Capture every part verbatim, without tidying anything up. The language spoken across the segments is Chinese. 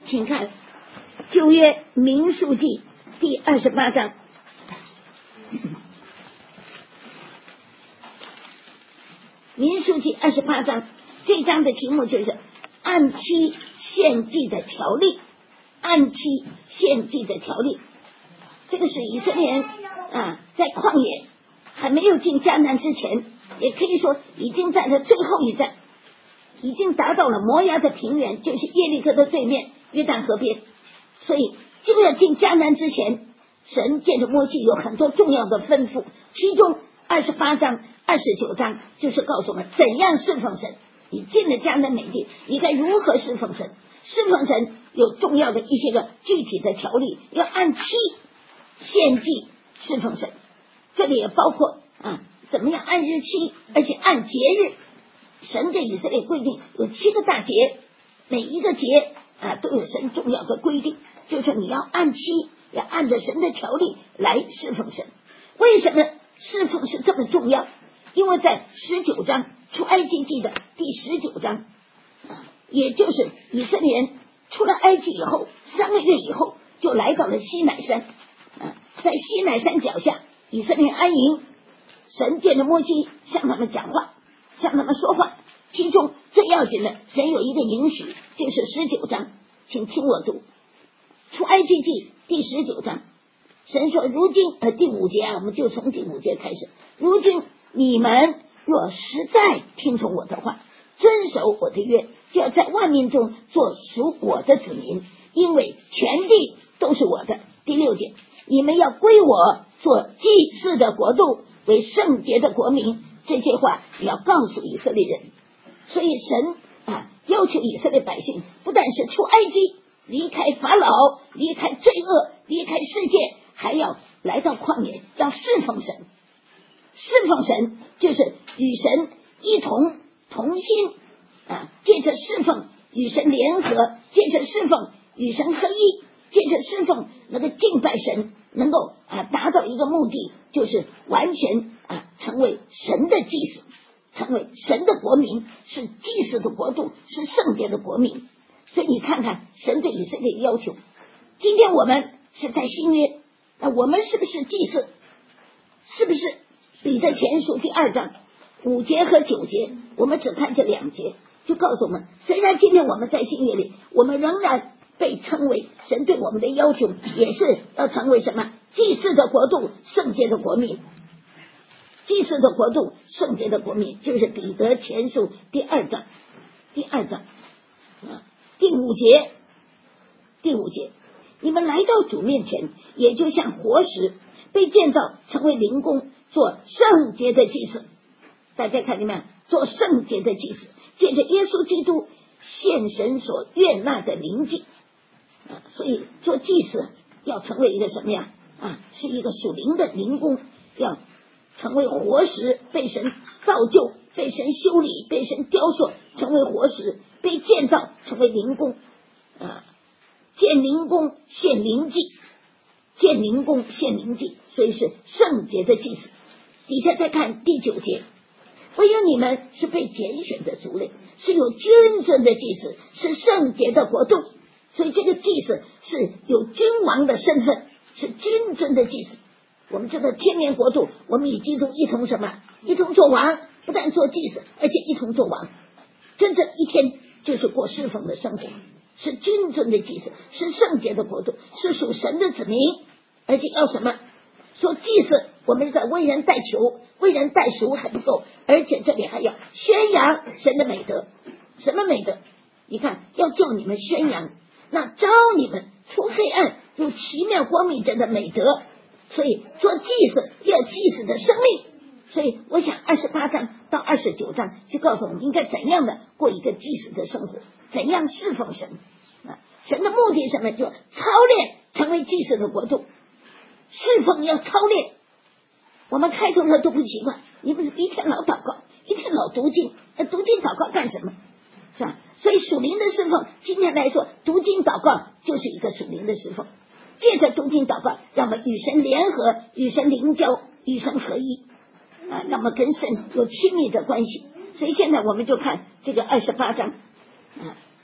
请看旧约民数记第二十八章。民数记二十八章，这章的题目就是按期献祭的条例。按期献祭的条例，这个是以色列人啊，在旷野还没有进迦南之前，也可以说已经在了最后一站，已经达到了摩押的平原，就是耶利哥的对面约旦河边。所以就要进迦南之前，神借着摩西有很多重要的吩咐，其中二十八章二十九章就是告诉我们怎样侍奉神。你进了迦南美地，你该如何侍奉神？侍奉神有重要的一些个具体的条例，要按期献祭侍奉神。这里也包括啊，怎么样按日期，而且按节日。神给以色列规定有七个大节，每一个节啊都有神重要的规定，就是你要按期，要按着神的条例来侍奉神。为什么侍奉是这么重要？因为在十九章出埃及记的第十九章，也就是以色列人出了埃及以后三个月以后，就来到了西乃山。在西乃山脚下，以色列安营，神借着摩西向他们讲话，向他们说话。其中最要紧的，神有一个应许，就是十九章，请听我读出埃及记第十九章。神说，如今呃第五节啊，我们就从第五节开始。如今你们若实在听从我的话，遵守我的约，就要在万民中做属我的子民，因为全地都是我的。第六节，你们要归我做祭祀的国度，为圣洁的国民。这些话你要告诉以色列人。所以神啊，要求以色列百姓不但是出埃及，离开法老，离开罪恶，离开世界，还要来到旷野，要侍奉神。侍奉神就是与神一同同心啊，借着侍奉与神联合，借着侍奉与神合一，借着侍奉能够敬拜神，能够啊达到一个目的，就是完全啊成为神的祭司，成为神的国民，是祭司的国度，是圣洁的国民。所以你看看神对以色列的要求。今天我们是在新约，那我们是不是祭司？是不是？彼得前书第二章五节和九节，我们只看这两节，就告诉我们，虽然今天我们在新约里，我们仍然被称为神对我们的要求，也是要成为什么？祭祀的国度，圣洁的国民。祭祀的国度，圣洁的国民，就是彼得前书第二章第二章啊第五节第五节，你们来到主面前，也就像活石被建造成为灵宫，做圣洁的祭司。大家看见没有？做圣洁的祭司，借着耶稣基督献神所悦纳的灵祭啊。所以做祭司要成为一个什么呀？啊，是一个属灵的灵宫，要成为活石，被神造就，被神修理，被神雕塑，成为活石，被建造成为灵宫啊。建灵宫献灵祭，建灵宫献灵祭，所以是圣洁的祭司。底下再看第九节，唯有你们是被拣选的族类，是有君尊的祭司，是圣洁的国度。所以这个祭司是有君王的身份，是君尊的祭司。我们知道天年国度，我们与基督一同什么？一同做王，不但做祭司，而且一同做王。真正一天就是过侍奉的生活，是君尊的祭司，是圣洁的国度，是属神的子民，而且要什么？说祭司，我们在为人代求，为人代赎还不够，而且这里还要宣扬神的美德。什么美德？你看，要叫你们宣扬那招你们出黑暗入奇妙光明者的美德。所以做祭司要祭司的生命。所以我想二十八章到二十九章就告诉我们应该怎样的过一个祭司的生活，怎样侍奉神啊。神的目的是什么？就操练成为祭司的国度。侍奉要操练。我们开头的都不习惯，你不是一天老祷告，一天老读经，读经祷告干什么？是吧？所以属灵的侍奉，今天来说，读经祷告就是一个属灵的侍奉。借着读经祷告，让我们与神联合，与神灵交，与神合一啊，让我们跟神有亲密的关系。所以现在我们就看这个二十八章啊，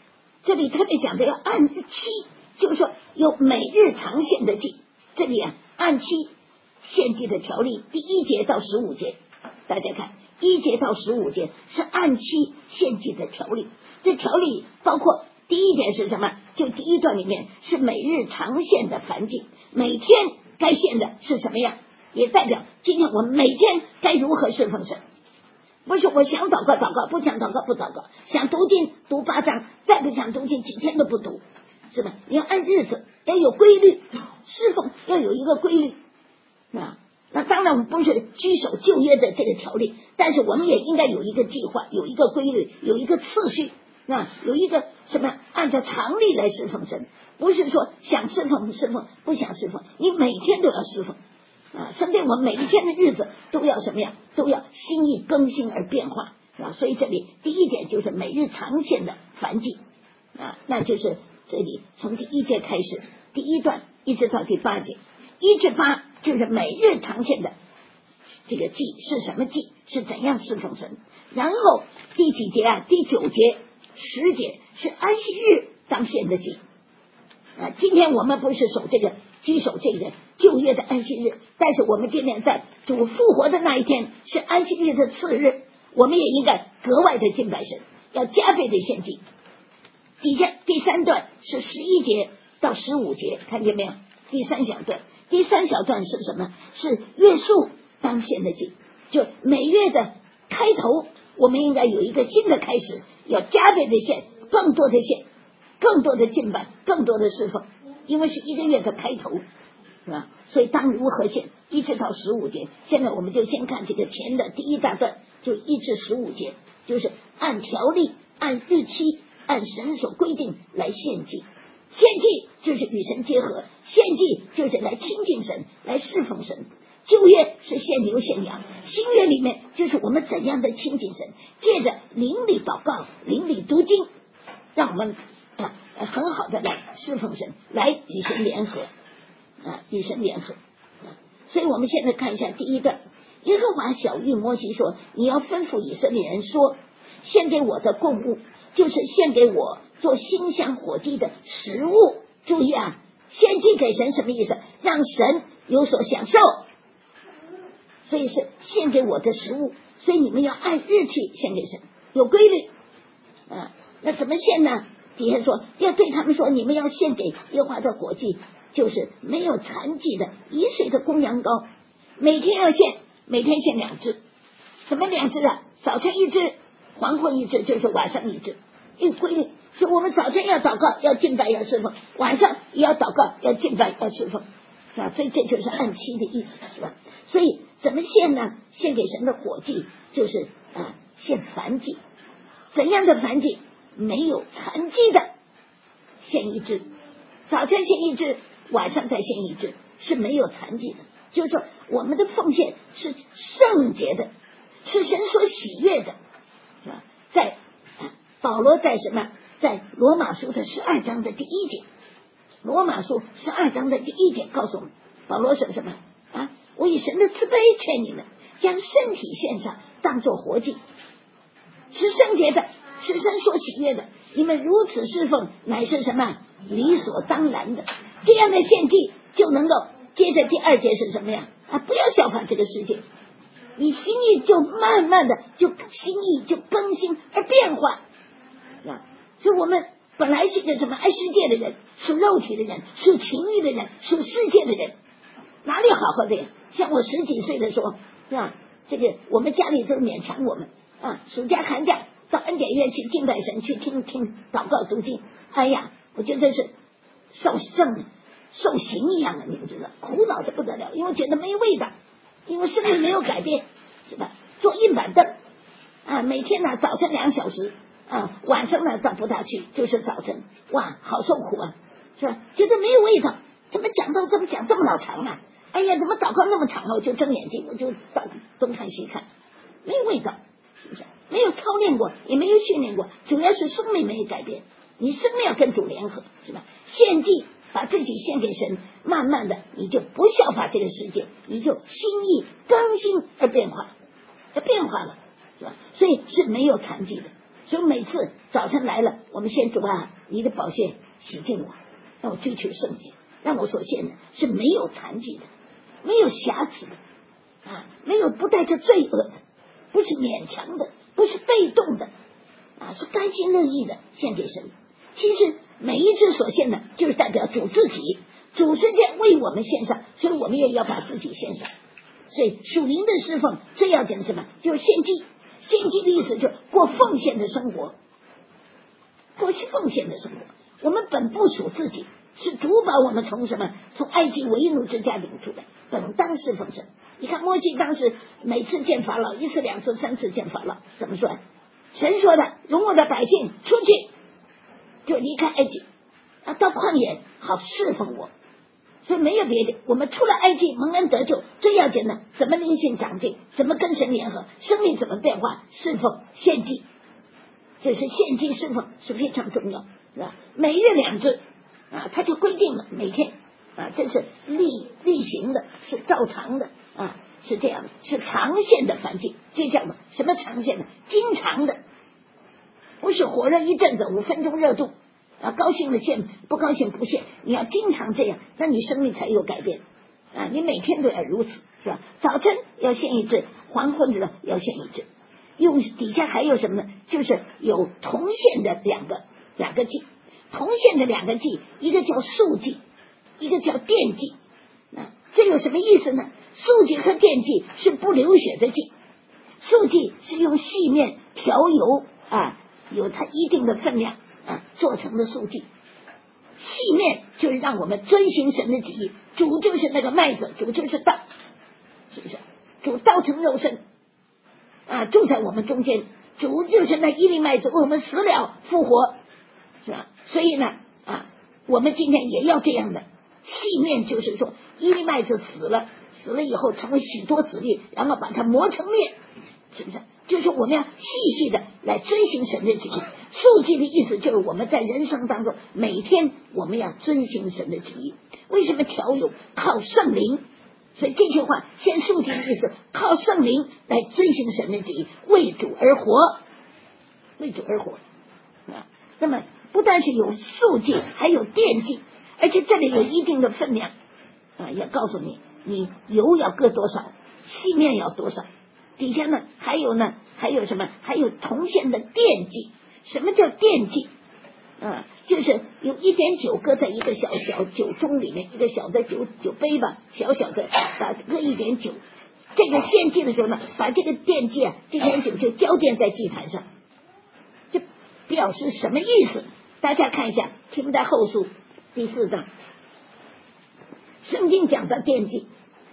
这里特别讲的要按期，就是说有每日常献的祭。这里啊，按期献祭的条例，第一节到十五节，大家看一节到十五节是按期献祭的条例。这条例包括第一点是什么？就第一段里面是每日常献的燔祭，每天该献的是什么样，也代表今天我们每天该如何侍奉神。不是我想祷告祷告，不想祷告不祷告，想读经读八章，再不想读经几天都不读，是吧？你要按日子，要有规律，侍奉要有一个规律啊。那当然我们不是居守旧约的这个条例，但是我们也应该有一个计划，有一个规律，有一个次序啊，有一个什么按照常理来侍奉神，不是说想侍奉侍奉，不想侍奉，你每天都要侍奉啊。身边我们每一天的日子都要什么样？都要心意更新而变化啊。所以这里第一点就是每日常献的燔祭啊，那就是这里从第一节开始，第一段一直到第八节，一至八就是每日常献的这个祭是什么祭，是怎样侍奉神。然后第几节啊？第九节、十节是安息日当献的祭啊。今天我们不是守这个居守这个旧约的安息日，但是我们今天在主复活的那一天是安息日的次日，我们也应该格外的敬拜神，要加倍的献祭。底下第三段是十一节到十五节，看见没有？第三小段，第三小段是什么？是月数当献的祭，就每月的开头，我们应该有一个新的开始，要加倍的献，更多的献，更多的敬拜，更多的侍奉，因为是一个月的开头，是吧？所以当如何献，一直到十五节。现在我们就先看这个前的第一大段，就一至十五节，就是按条例、按日期、按神所规定来献祭。献祭就是与神结合，献祭就是来亲近神，来侍奉神。旧约是献牛献羊，新约里面就是我们怎样的亲近神，借着灵里祷告、灵里读经，让我们啊很好的来侍奉神，来与神联合啊，与神联合啊。所以我们现在看一下第一段，耶和华晓谕摩西说，你要吩咐以色列人说，献给我的供物就是献给我做馨香火祭的食物。注意啊，献祭给神什么意思？让神有所享受，所以是献给我的食物。所以你们要按日期献给神，有规律啊。那怎么献呢？底下说要对他们说，你们要献给耶和华的火祭，就是没有残疾的一岁的公羊羔，每天要献，每天献两只。什么两只啊？早晨一只，黄昏一只，就是晚上一只，一规律。所以我们早晨要祷告，要敬拜，要侍奉；晚上也要祷告，要敬拜，要侍奉，是吧？所以这就是按期的意思，是吧？所以怎么献呢？献给神的火祭就是啊，献燔祭。怎样的燔祭？没有残疾的献一只，早晨献一只，晚上再献一只，是没有残疾的。就是说，我们的奉献是圣洁的，是神所喜悦的，是吧？在保罗在什么？在罗马书的十二章的第一节，罗马书十二章的第一节告诉我们，保罗说什么啊？我以神的慈悲劝你们，将身体献上，当作活祭，是圣洁的，是神所喜悦的。你们如此侍奉，乃是什么？理所当然的。这样的献祭就能够接着第二节是什么呀？啊，不要效法这个世界，你心意就慢慢的就心意就更新而变化啊。所以我们本来是一个什么爱世界的人，属肉体的人，属情欲的人，属世界的人，哪里好好的呀？像我十几岁的时候，是吧？这个我们家里就是勉强我们啊，暑假寒假到恩典院去敬拜神，去听听祷告读经。哎呀，我觉得是受圣受刑一样的，你们知道，苦恼的不得了，因为觉得没味道，因为生命没有改变，是吧？坐硬板凳啊，每天呢早晨两小时。啊，晚上呢倒不大去，就是早晨，哇，好受苦啊，是吧？觉得没有味道，怎么讲到这么讲这么老长啊？哎呀，怎么祷告那么长啊？我就睁眼睛，我就到东看西看，没有味道，是不是？没有操练过，也没有训练过，主要是生命没有改变。你生命要跟主联合，是吧？献祭，把自己献给神，慢慢的你就不效法这个世界，你就心意更新而变化，而变化了，是吧？所以是没有残疾的。 所以每次早晨来了，我们先主啊，你的宝血洗净我，让我追求圣洁，让我所献的是没有残疾的，没有瑕疵的啊，没有不带着罪恶的，不是勉强的，不是被动的啊，是甘心乐意的献给神。其实每一次所献的就是代表主自己，主是在为我们献上，所以我们也要把自己献上。所以属灵的侍奉最要紧的是什么？就是献祭。献祭的意思就是过奉献的生活，过奉献的生活。我们本不属自己，是主把我们从什么？从埃及为奴之家领出来，本当侍奉神。你看摩西当时每次见法老，一次两次三次见法老，怎么说？神说的，容我的百姓出去，就离开埃及啊，到旷野好侍奉我。所以没有别的，我们出了埃及蒙恩得救，最要紧的怎么灵性长进，怎么跟神联合，生命怎么变化，侍奉献祭，就是献祭侍奉是非常重要，是吧？每月两次啊，他就规定了每天啊，这是例例行的，是照常的啊，是这样的，是长线的反击，就这样的。什么长线的？经常的，不是火热一阵子，五分钟热度。啊，高兴的献，不高兴不献，你要经常这样，那你生命才有改变啊！你每天都要如此，是吧？早晨要献一只，黄昏了要献一只。用底下还有什么呢？就是有同献的两个两个祭，同献的两个祭，一个叫素祭，一个叫奠祭。啊，这有什么意思呢？素祭和奠祭是不流血的祭，素祭是用细面调油啊，有它一定的分量。啊，做成的素祭，细面就是让我们遵行神的旨意，主就是那个麦子，主就是道，是不是？主道成肉身啊，住在我们中间，主就是那一粒麦子，为我们死了复活，是吧？所以呢，啊，我们今天也要这样的细面，就是说一粒麦子死了，死了以后成为许多子粒，然后把它磨成面，是不是？就是我们要细细的来遵行神的旨意。素祭的意思就是我们在人生当中每天我们要遵行神的旨意。为什么调油？靠圣灵。所以这句话先素祭的意思，靠圣灵来遵行神的旨意，为主而活，为主而活啊。那么不但是有素祭，还有奠祭，而且这里有一定的分量啊，要告诉你，你油要搁多少，细面要多少。底下呢还有呢还有什么？还有铜线的奠祭。什么叫奠祭啊？就是有一点酒搁在一个小小酒盅里面，一个小的酒酒杯吧，小小的把搁一点酒。这个献祭的时候呢，把这个奠祭啊，这点酒就浇奠在祭坛上，这表示什么意思？大家看一下提摩太后书第四章，圣经讲到奠祭，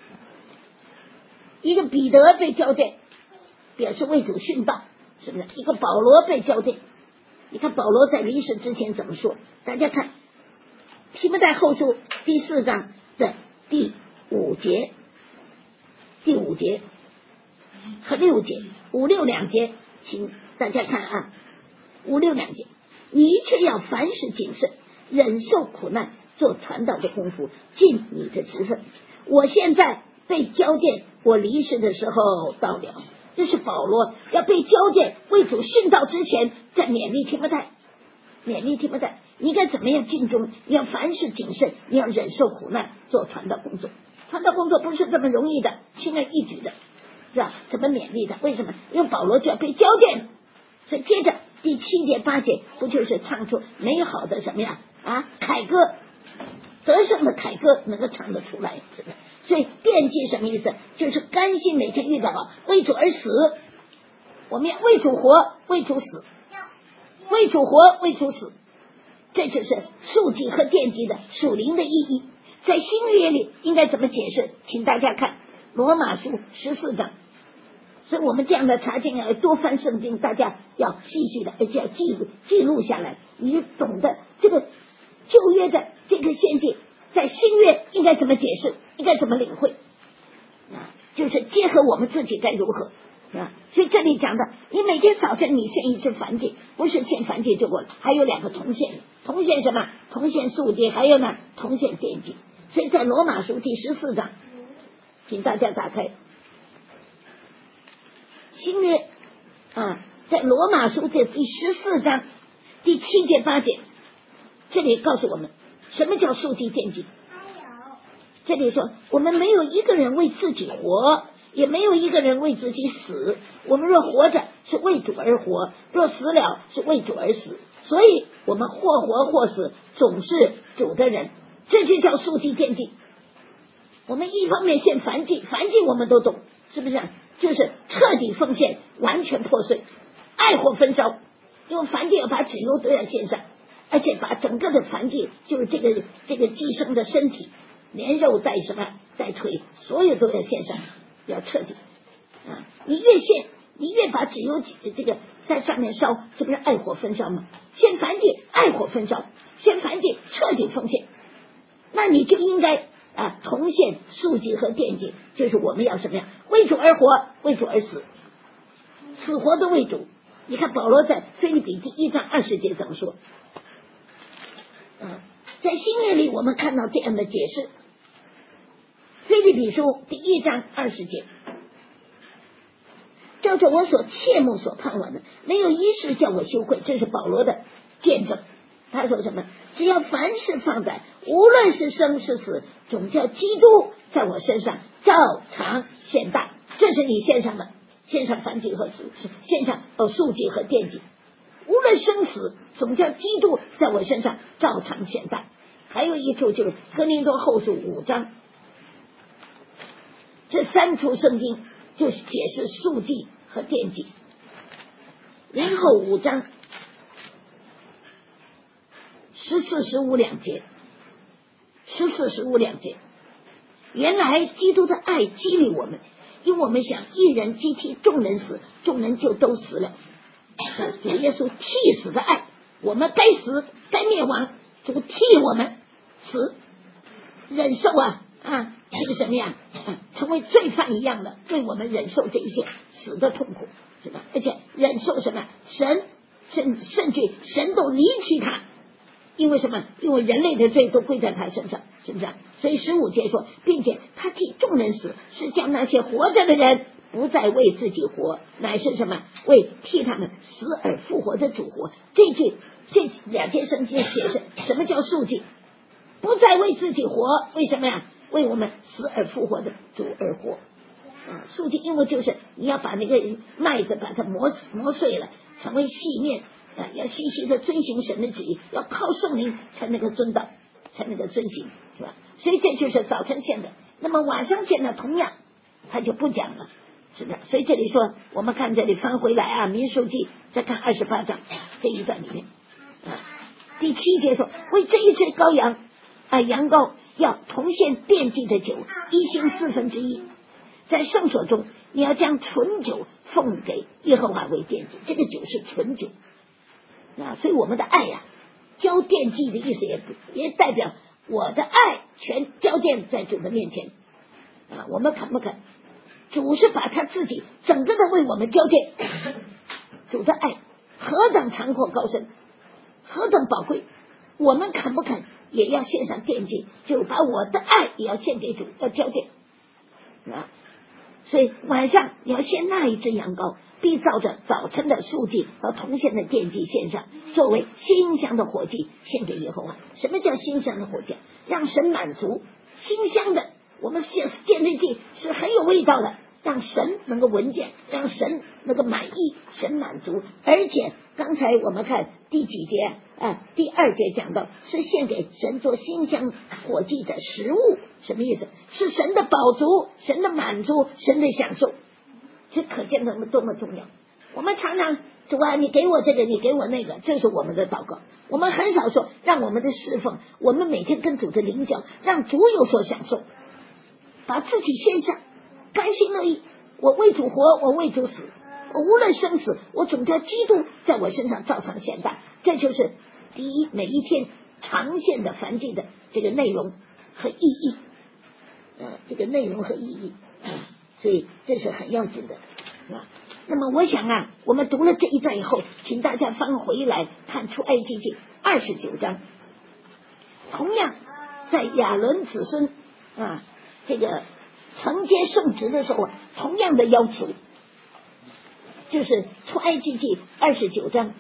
一个彼得被浇奠，表示为主殉道，是不是？一个保罗被浇奠。你看保罗在离世之前怎么说？大家看提摩太后书第四章的第五节，第五节和六节，五六两节，请大家看啊，五六两节，你却要凡事谨慎，忍受苦难，做传道的功夫，尽你的职分。我现在被浇奠，我离世的时候到了。这是保罗要被浇奠为主殉道之前，在勉励提摩太，勉励提摩太，你应该怎么样尽忠？你要凡事谨慎，你要忍受苦难，做传道工作。传道工作不是这么容易的，轻而易举的，是吧？怎么勉励他？为什么？因为保罗就要被浇奠，所以接着第七节八节不就是唱出美好的什么呀？啊，凯歌，得胜的凯歌能够唱得出来，是不是？所以奠祭什么意思？就是甘心每天遇到啊，为主而死。我们要为主活，为主死，为主活，为主死。这就是素祭和奠祭的属灵的意义。在新约里应该怎么解释？请大家看罗马书十四章。所以我们这样的查经要多翻圣经，大家要细细的，而且要记录记录下来，你就懂得这个旧约的这个献祭在新约应该怎么解释，应该怎么领会啊？就是结合我们自己该如何啊？所以这里讲的，你每天早晨你献一次燔祭，不是献燔祭就过了，还有两个同献，同献什么？同献素祭，还有呢同献奠祭。所以在罗马书第十四章，请大家打开新约啊， 在罗马书的第十四章第七节八节，这里告诉我们什么叫数祭奠祭。这里说我们没有一个人为自己活，也没有一个人为自己死，我们若活着是为主而活，若死了是为主而死，所以我们或活或死总是主的人，这就叫数祭奠祭。我们一方面献燔祭，燔祭我们都懂，是不是啊？就是彻底奉献，完全破碎，爱火焚烧，因为燔祭要把脂油都要献上，而且把整个的燔祭就是这个这个寄生的身体连肉带什么带腿所有都要献上，要彻底啊！你越献你越把脂油这个在上面烧，这不是爱火焚烧吗？献燔祭爱火焚烧，献燔祭彻底奉献，那你就应该啊同献数祭和奠祭，就是我们要什么呀？为主而活，为主而死，死活都为主。你看保罗在腓立比第一章二十节怎么说？啊，在新约里我们看到这样的解释。腓立比书第一章二十节，叫做我所切慕所盼望的，没有一事叫我羞愧。这是保罗的见证。他说什么？只要凡事放在，无论是生是死，总叫基督在我身上照常显大。这是你献上的，献上燔祭和献上哦数祭和奠祭，无论生死，总叫基督在我身上照常显大。还有一处就是哥林多后书五章，这三处圣经就是解释数祭和奠祭。然后五章十四十五两节，十四十五两节，原来基督的爱激励我们，因为我们想一人既替众人死，众人就都死了。主耶稣替死的爱，我们该死该灭亡，主替我们死，忍受啊啊这个什么呀、啊、成为罪犯一样的为我们忍受这一些死的痛苦，是吧？而且忍受什么？神甚甚至神都离弃他，因为什么？因为人类的罪都归在他身上，是不是？所以十五节说，并且他替众人死，是将那些活着的人不再为自己活，乃是什么？为替他们死而复活的主活。这句这两件圣经解释什么叫数祭，不再为自己活，为什么呀？为我们死而复活的主而活啊！数祭因为就是你要把那个麦子把它磨磨碎了，成为细面啊，要细细的遵行神的旨意，要靠圣灵才能够遵道，才能够遵行，是吧？所以这就是早晨献的。那么晚上献的同样他就不讲了，是的。所以这里说，我们看这里翻回来啊，民数记再看二十八章这一段里面啊，第七节说，为这一只羔羊啊羊羔要同献奠祭的酒，一星四分之一。在圣所中，你要将纯酒奉给耶和华为奠祭，这个酒是纯酒啊。所以我们的爱呀、啊，交奠祭的意思也也代表我的爱全交奠在主的面前啊。我们肯不肯？主是把他自己整个的为我们交奠，主的爱何等长阔高深，何等宝贵，我们肯不肯也要献上奠祭，就把我的爱也要献给主，要交奠啊。所以晚上你要献那一只羊羔，必照着早晨的数祭和同献的奠祭献上，作为馨香的火祭献给耶和华。什么叫馨香的火祭？让神满足，馨香的，我们献奠祭祭是很有味道的，让神能够闻见，让神能够满意，神满足。而且刚才我们看第几节啊？第二节讲到是献给神做馨香火祭的食物，什么意思？是神的饱足，神的满足，神的享受。这可见多么多么重要。我们常常主啊，你给我这个，你给我那个，这是我们的祷告。我们很少说让我们的侍奉，我们每天跟主的灵交，让主有所享受，把自己献上，甘心乐意。我为主活，我为主死，我无论生死，我总叫基督在我身上照常显大。这就是第一，每一天常献的燔祭的这个内容和意义，呃，这个内容和意义，呃、所以这是很要紧的啊。那么我想啊，我们读了这一段以后，请大家翻回来看出埃及记二十九章，同样在亚伦子孙啊这个承接圣职的时候，同样的要求， 就是出埃及记二十九章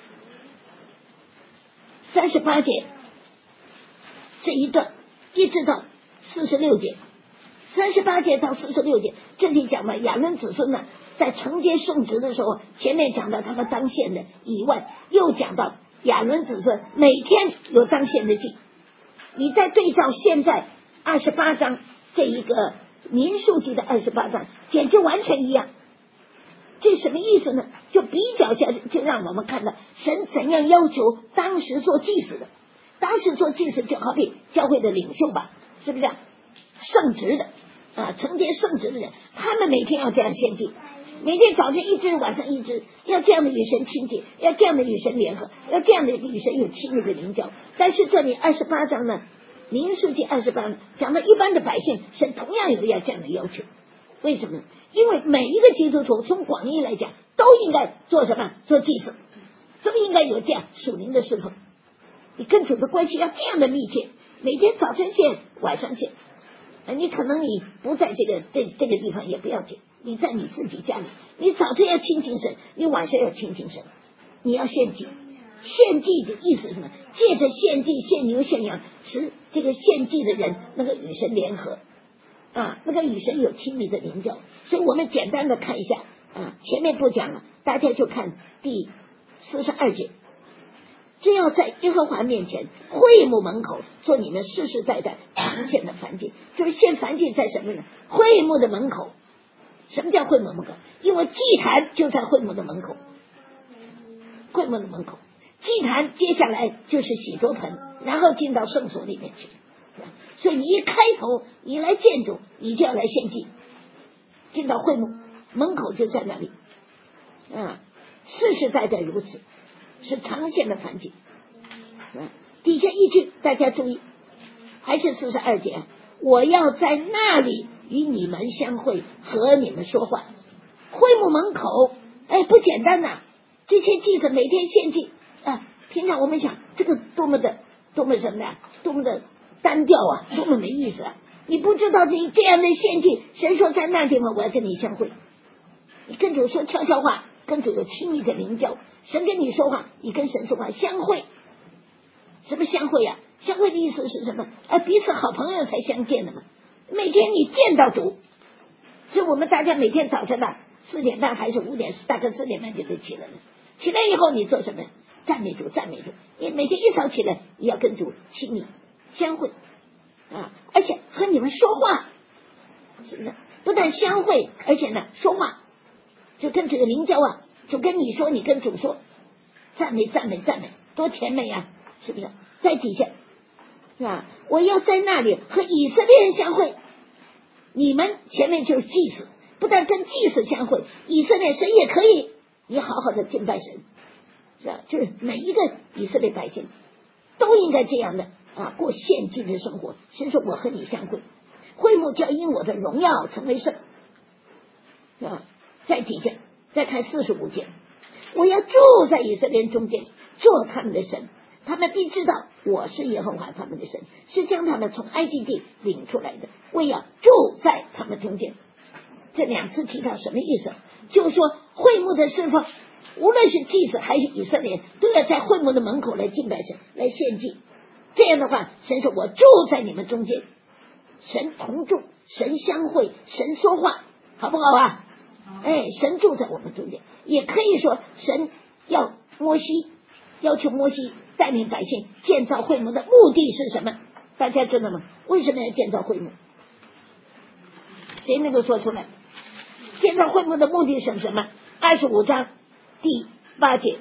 三十八节这一段，一直到四十六节，三十八节到四十六节，这里讲了亚伦子孙呢，在承接圣职的时候，前面讲到他们当献的以外，又讲到亚伦子孙每天有当献的祭。你再对照现在二十八章这一个民数记的二十八章，简直完全一样。这什么意思呢？就比较下，就让我们看到神怎样要求当时做祭司的。当时做祭司就好比教会的领袖吧，是不是啊？圣职的啊，承接圣职的人，他们每天要这样献祭，每天早晨一支，晚上一支，要这样的与神亲近，要这样的与神联合，要这样的与神有亲密的灵交。但是这里二十八章呢，民数记二十八章讲到一般的百姓，神同样有要这样的要求。为什么呢？因为每一个基督徒从广义来讲，都应该做什么？做祭司，都应该有这样属灵的侍奉。你跟主的关系要这样的密切，每天早晨献，晚上献。你可能你不在这个这这个地方也不要紧，你在你自己家里，你早晨要亲近神，你晚上要亲近神，你要献祭。献祭的意思是什么？借着献祭、献牛、献羊，使这个献祭的人能够与神联合啊，那个与神有亲密的灵交。所以我们简单的看一下啊，前面不讲了，大家就看第四十二节。只要在耶和华面前会幕门口做你们世世代代常献的燔祭，就是献燔祭在什么呢？会幕的门口。什么叫会幕门口？因为祭坛就在会幕的门口，会幕的门口，祭坛接下来就是洗濯盆，然后进到圣所里面去。所以你一开头你来建筑，你就要来献祭，进到会幕门口就在那里啊，世世代代如此，是常献的燔祭。啊，底下一句大家注意，还是四十二节，我要在那里与你们相会，和你们说话。会幕门口，哎，不简单呐、啊！这些祭司每天献祭啊，平常我们想这个多么的多么什么呀，多么的单调啊，多么没意思啊！你不知道这这样的献祭，神说在那地方我要跟你相会，你跟主说悄悄话，跟主有亲密的灵交，神跟你说话，你跟神说话，相会。什么相会呀、啊？相会的意思是什么？啊，彼此好朋友才相见的嘛。每天你见到主，所以我们大家每天早晨啊，四点半还是五点，大概四点半就得起来了。起来以后你做什么？赞美主，赞美主。你每天一早起来，你要跟主亲密相会啊，而且和你们说话，是不是？不但相会，而且呢说话，就跟这个灵交啊，主跟你说，你跟主说，赞美赞美赞美，多甜美啊！是不是？在底下是吧？我要在那里和以色列人相会。你们前面就是祭司，不但跟祭司相会，以色列神也可以，你好好的敬拜神，是吧？就是每一个以色列百姓都应该这样的啊，过献祭的生活。神说我和你相会，会幕叫因我的荣耀成为圣，是吧？在底下再看四十五节，我要住在以色列人中间，做他们的神。他们必知道我是耶和华他们的神，是将他们从埃及地领出来的，我要住在他们中间。这两次提到什么意思？就是说会幕的侍奉，无论是祭司还是以色列人，都要在会幕的门口来敬拜神，来献祭。这样的话，神说我住在你们中间，神同住，神相会，神说话，好不好啊？哎，神住在我们中间。也可以说神要摩西要求摩西带领百姓建造会幕的目的是什么？大家知道吗？为什么要建造会幕？谁能够说出来？建造会幕的目的是什么？二十五章第八节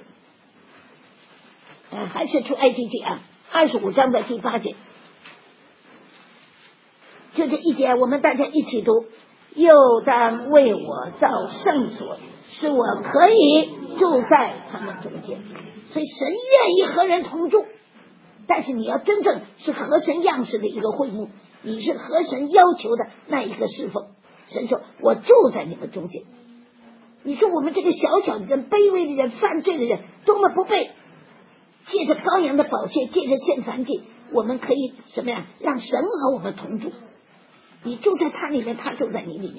啊，还是出埃及记啊？二十五章的第八节，就这一节，我们大家一起读。又当为我造圣所，使我可以住在他们中间。所以神愿意和人同住，但是你要真正是合神样式的一个会幕，你是合神要求的那一个侍奉。神说我住在你们中间。你说我们这个小小的人、卑微的人、犯罪的人，多么不配！借着羔羊的宝血，借着献燔祭，我们可以什么呀？让神和我们同住。你住在他里面，他住在你里面，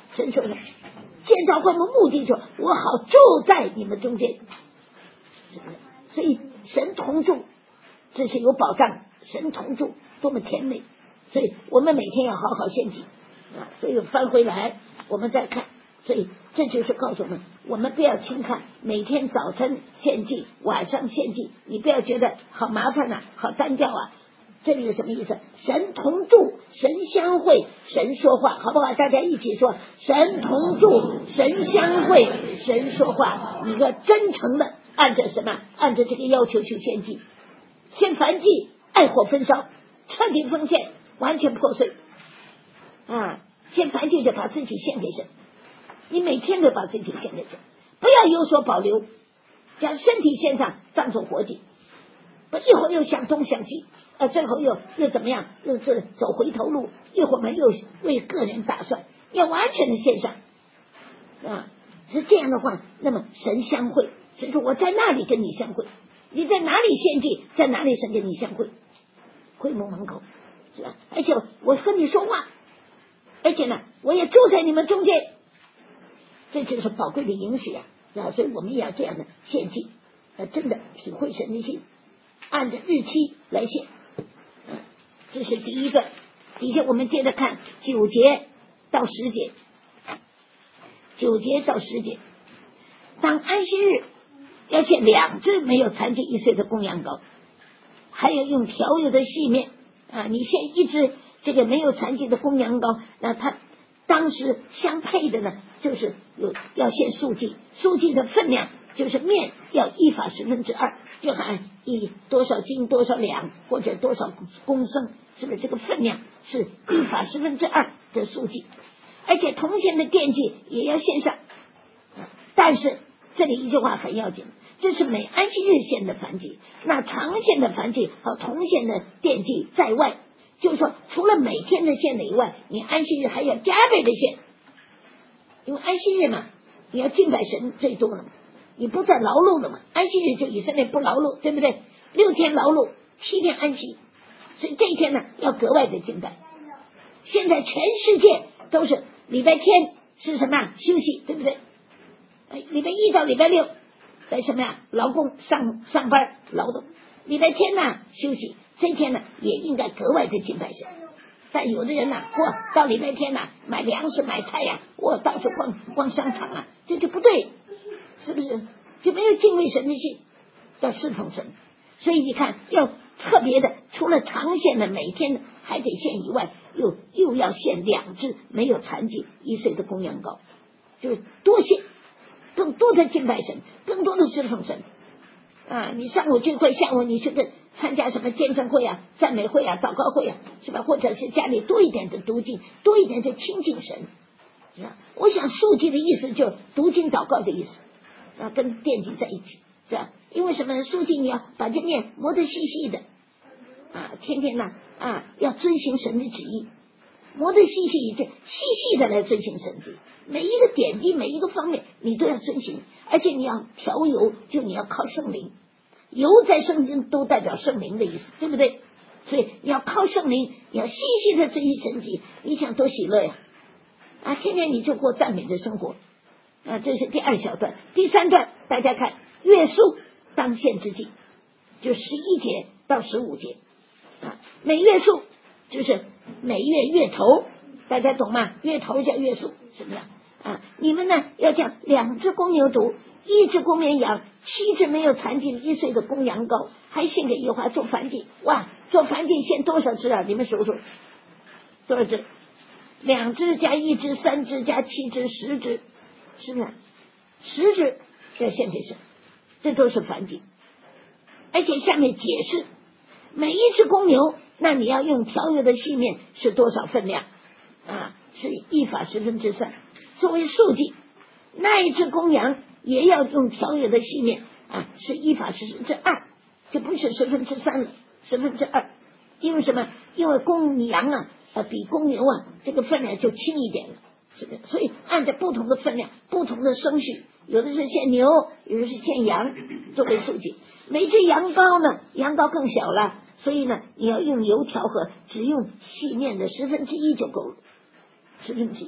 神说了，建造会幕目的说，我好住在你们中间，所以神同住，这是有保障，神同住多么甜美，所以我们每天要好好献祭啊。所以翻回来我们再看，所以这就是告诉我们，我们不要轻看每天早晨献祭，晚上献祭，你不要觉得好麻烦啊，好单调啊。这里有什么意思？神同住，神相会，神说话，好不好？大家一起说，神同住，神相会，神说话。你个真诚的按着什么？按着这个要求去献祭，献燔祭，爱火焚烧，彻底奉献，完全破碎啊！献燔祭就把自己献给神，你每天都把自己献给神，不要有所保留，将身体献上当作活祭，不一会儿又想东想西。呃，最后又又怎么样？又是走回头路，一会儿们又为个人打算，要完全的献上啊！是这样的话，那么神相会，神说我在那里跟你相会，你在哪里献祭，在哪里神跟你相会，会幕门口是吧？而且我跟你说话，而且呢，我也住在你们中间，这就是宝贵的应许啊！啊，所以我们也要这样的献祭，呃，真的体会神的心，按着日期来献。这是第一个，底下我们接着看九节到十节，九节到十节，当安息日要献两只没有残疾一岁的公羊羔，还有用调油的细面啊，你献一只这个没有残疾的公羊羔，那它当时相配的呢，就是有要献素祭，素祭的分量就是面要一法十分之二，就按以多少斤多少两或者多少公升，是不是这个分量是一法十分之二的素祭？而且同献的奠祭也要献上，但是这里一句话很要紧，这是每安息日献的燔祭，那常献的燔祭和同献的奠祭在外，就是说除了每天的献的以外，你安息日还要加倍的献，因为安息日嘛，你要敬拜神最多了嘛，你不再劳碌了嘛，安息日就以色列不劳碌，对不对？六天劳碌，七天安息，所以这一天呢要格外的敬拜。现在全世界都是礼拜天是什么休息，对不对？礼拜一到礼拜六在什么呀？劳工上上班劳动，礼拜天呢休息，这一天呢也应该格外的敬拜神。但有的人呢，嚯，到礼拜天呢买粮食买菜呀，我到处逛逛商场啊，这就不对，是不是？就没有敬畏神的心，要侍奉神。所以你看，要特别的，除了常献的每天还得献以外，又又要献两只没有残疾一岁的公羊羔，就是多献，更多的敬拜神，更多的侍奉神啊！你上午聚会，下午你去跟参加什么见证会啊、赞美会啊、祷告会啊，是吧？或者是家里多一点的读经，多一点的亲近神，是吧？我想肃祭的意思就是读经祷告的意思啊，跟奠祭在一起，是吧？因为什么？肃祭你要把这面磨得细细的啊，天天呢啊要遵行神的旨意，磨得细细的，细细的来遵行神旨意，每一个点滴每一个方面你都要遵行，而且你要调油，就你要靠圣灵，油在圣经都代表圣灵的意思，对不对？所以你要靠圣灵，你要细细的遵行神旨意，你想多喜乐呀！啊，天天你就过赞美的生活啊，这是第二小段。第三段大家看月数当献之祭，就十一节到十五节啊，每月数就是每月月头，大家懂吗？月头叫月数，什么样啊？你们呢要将两只公牛犊，一只公绵羊，七只没有残疾一岁的公羊羔，还献给耶和华做燔祭。哇，做燔祭献多少只啊？你们数数多少只？两只加一只，三只加七只，十只，是不是？十只要献给神，这都是燔祭。而且下面解释，每一只公牛，那你要用调油的细面是多少分量啊？是一法十分之三，作为数计。那一只公羊也要用调油的细面啊，是一法十分之二，这不是十分之三了，十分之二。因为什么？因为公羊啊，呃，比公牛啊，这个分量就轻一点了，是不是？所以按照不同的分量，不同的升序，有的是献牛，有的是献羊，作为数计。每只羊羔呢，羊羔更小了，所以呢，你要用油调和，只用细面的十分之一就够了，十分之一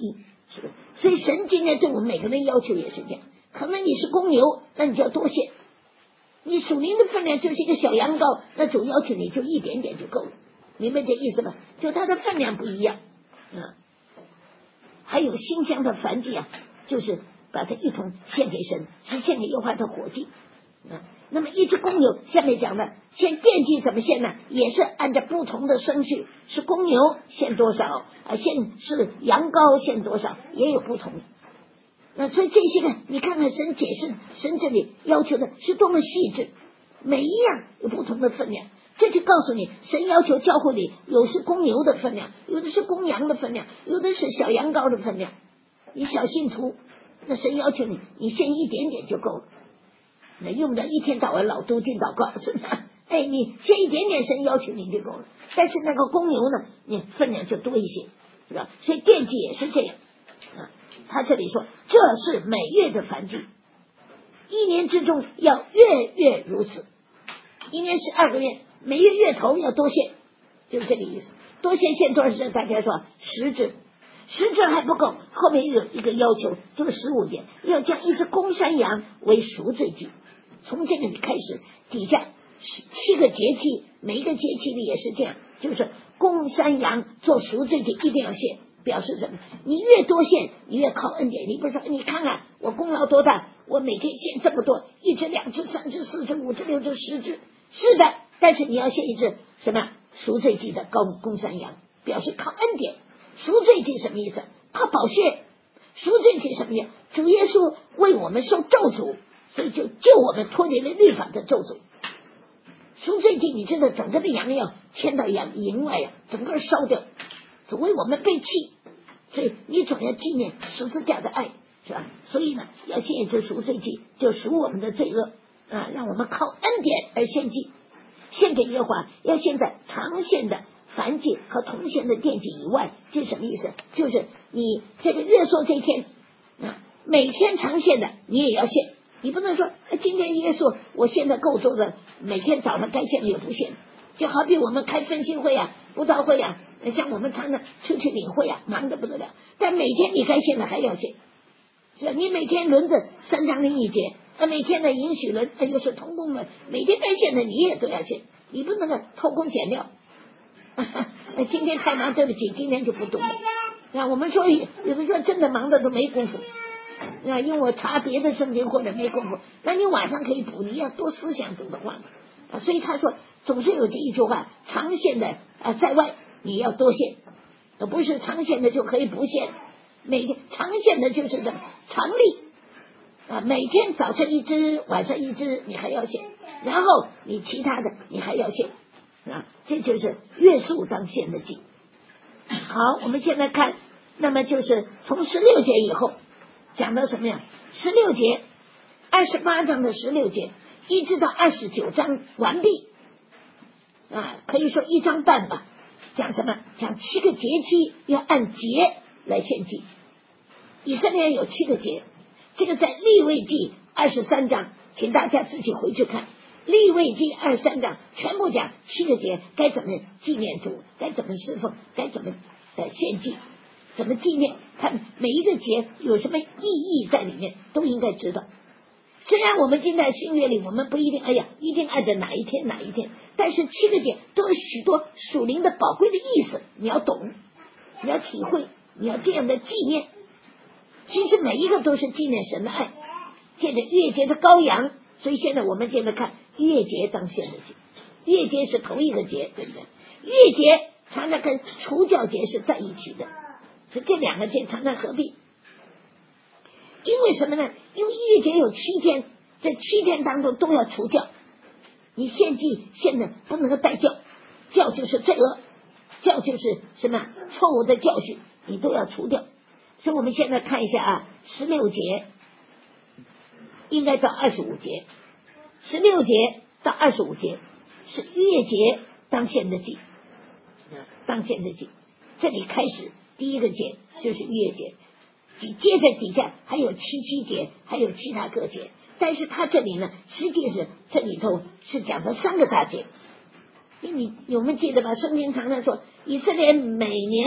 是不是？所以神今天对我们每个人要求也是这样，可能你是公牛，那你就要多献。你属灵的分量就是一个小羊羔，那主要求你就一点点就够了，明白这意思吗？就它的分量不一样。嗯，还有馨香的燔祭啊，就是把它一同献给神，是献给耶和华的火祭。嗯，那么一只公牛，下面讲的献奠祭怎么献呢？也是按照不同的顺序，是公牛献多少啊？献是羊羔献多少，也有不同。那所以这些呢，你看看神解释，神这里要求的是多么细致，每一样有不同的分量。这就告诉你，神要求教会里有是公牛的分量，有的是公羊的分量，有的是小羊羔的分量。你小信徒，那神要求你，你献一点点就够了，那用不着一天到晚老读经祷告，是吧？哎，你献一点点，神要求你就够了。但是那个公牛呢，你分量就多一些，是吧？所以奠祭也是这样啊。他这里说，这是每月的燔祭，一年之中要月月如此。一年十二个月，每月月头要多献，就是这个意思。多献献多少只？大家说十只，十只还不够，后面又有一个要求，就是十五节，要将一只公山羊为赎罪祭。从这个开始，底下七个节期，每一个节期里也是这样，就是公山羊做赎罪祭一定要献。表示什么？你越多献，你越靠恩典。你不是说你看看我功劳多大，我每天献这么多，一只、两只、三只、四只、五只、六只、十只，是的。但是你要献一只什么赎罪祭的公公山羊，表示靠恩典。赎罪祭什么意思？靠宝血。赎罪祭什么呀？主耶稣为我们受咒诅，所以就救我们脱离了律法的咒诅。赎罪祭你知道，整个的羊要牵到羊营外呀，整个烧掉，为我们背弃。所以你总要纪念十字架的爱，是吧？所以呢，要献一只赎罪祭，就赎我们的罪恶啊，让我们靠恩典而献祭，献给耶和华。要献在常献的燔祭和同献的奠祭以外，这什么意思？就是你这个月朔这一天啊，每天常献的你也要献，你不能说今天耶稣我现在够多的，每天早上该献的也不献。就好比我们开分析会啊、布道会啊，像我们常常出去领会啊，忙得不得了。但每天你该献的还要献，是吧？你每天轮着三章领一节，啊，每天的允许轮，又是同工们，每天该献的你也都要献，你不能够偷工减料。今天太忙，对不起，今天就不读了。啊，我们说有的说真的忙的都没功夫，啊，因为我查别的圣经或者没功夫，那你晚上可以补，你要多思想主的话嘛。啊，所以他说总是有这一句话，常献的啊在外你要多献，不是常献的就可以不献。每天常献的就是这常例啊，每天早上一只，晚上一只，你还要献，然后你其他的你还要献啊，这就是月数当献的祭。好，我们现在看，那么就是从十六节以后讲到什么呀？十六节，二十八章的十六节。一直到二十九章完毕啊，可以说一章半吧。讲什么？讲七个节期要按节来献祭。以色列有七个节，这个在利未记二十三章，请大家自己回去看。利未记二十三章全部讲七个节该怎么纪念主，该怎么侍奉，该怎么呃献祭，怎么纪念，看每一个节有什么意义在里面，都应该知道。虽然我们今在新约里，我们不一定，哎呀，一定按着哪一天哪一天，但是七个节都有许多属灵的宝贵的意思，你要懂，你要体会，你要这样的纪念。其实每一个都是纪念神的爱。借着月节的羔羊，所以现在我们接着看月节当献的节，月节是同一个节，对不对？月节常常跟除酵节是在一起的，所以这两个节常常合并。因为什么呢？因为月节有七天，这七天当中都要除酵，你献祭献的不能够带酵，酵就是罪恶，酵就是什么错误的教训，你都要除掉。所以我们现在看一下啊，十六节应该到二十五节，十六节到二十五节是月节当献的祭，当献的祭。这里开始第一个节就是月节，接着底下还有七七节，还有其他各节，但是他这里呢，实际是这里头是讲的三个大节。你你我们记得吧？圣经常常说，以色列每年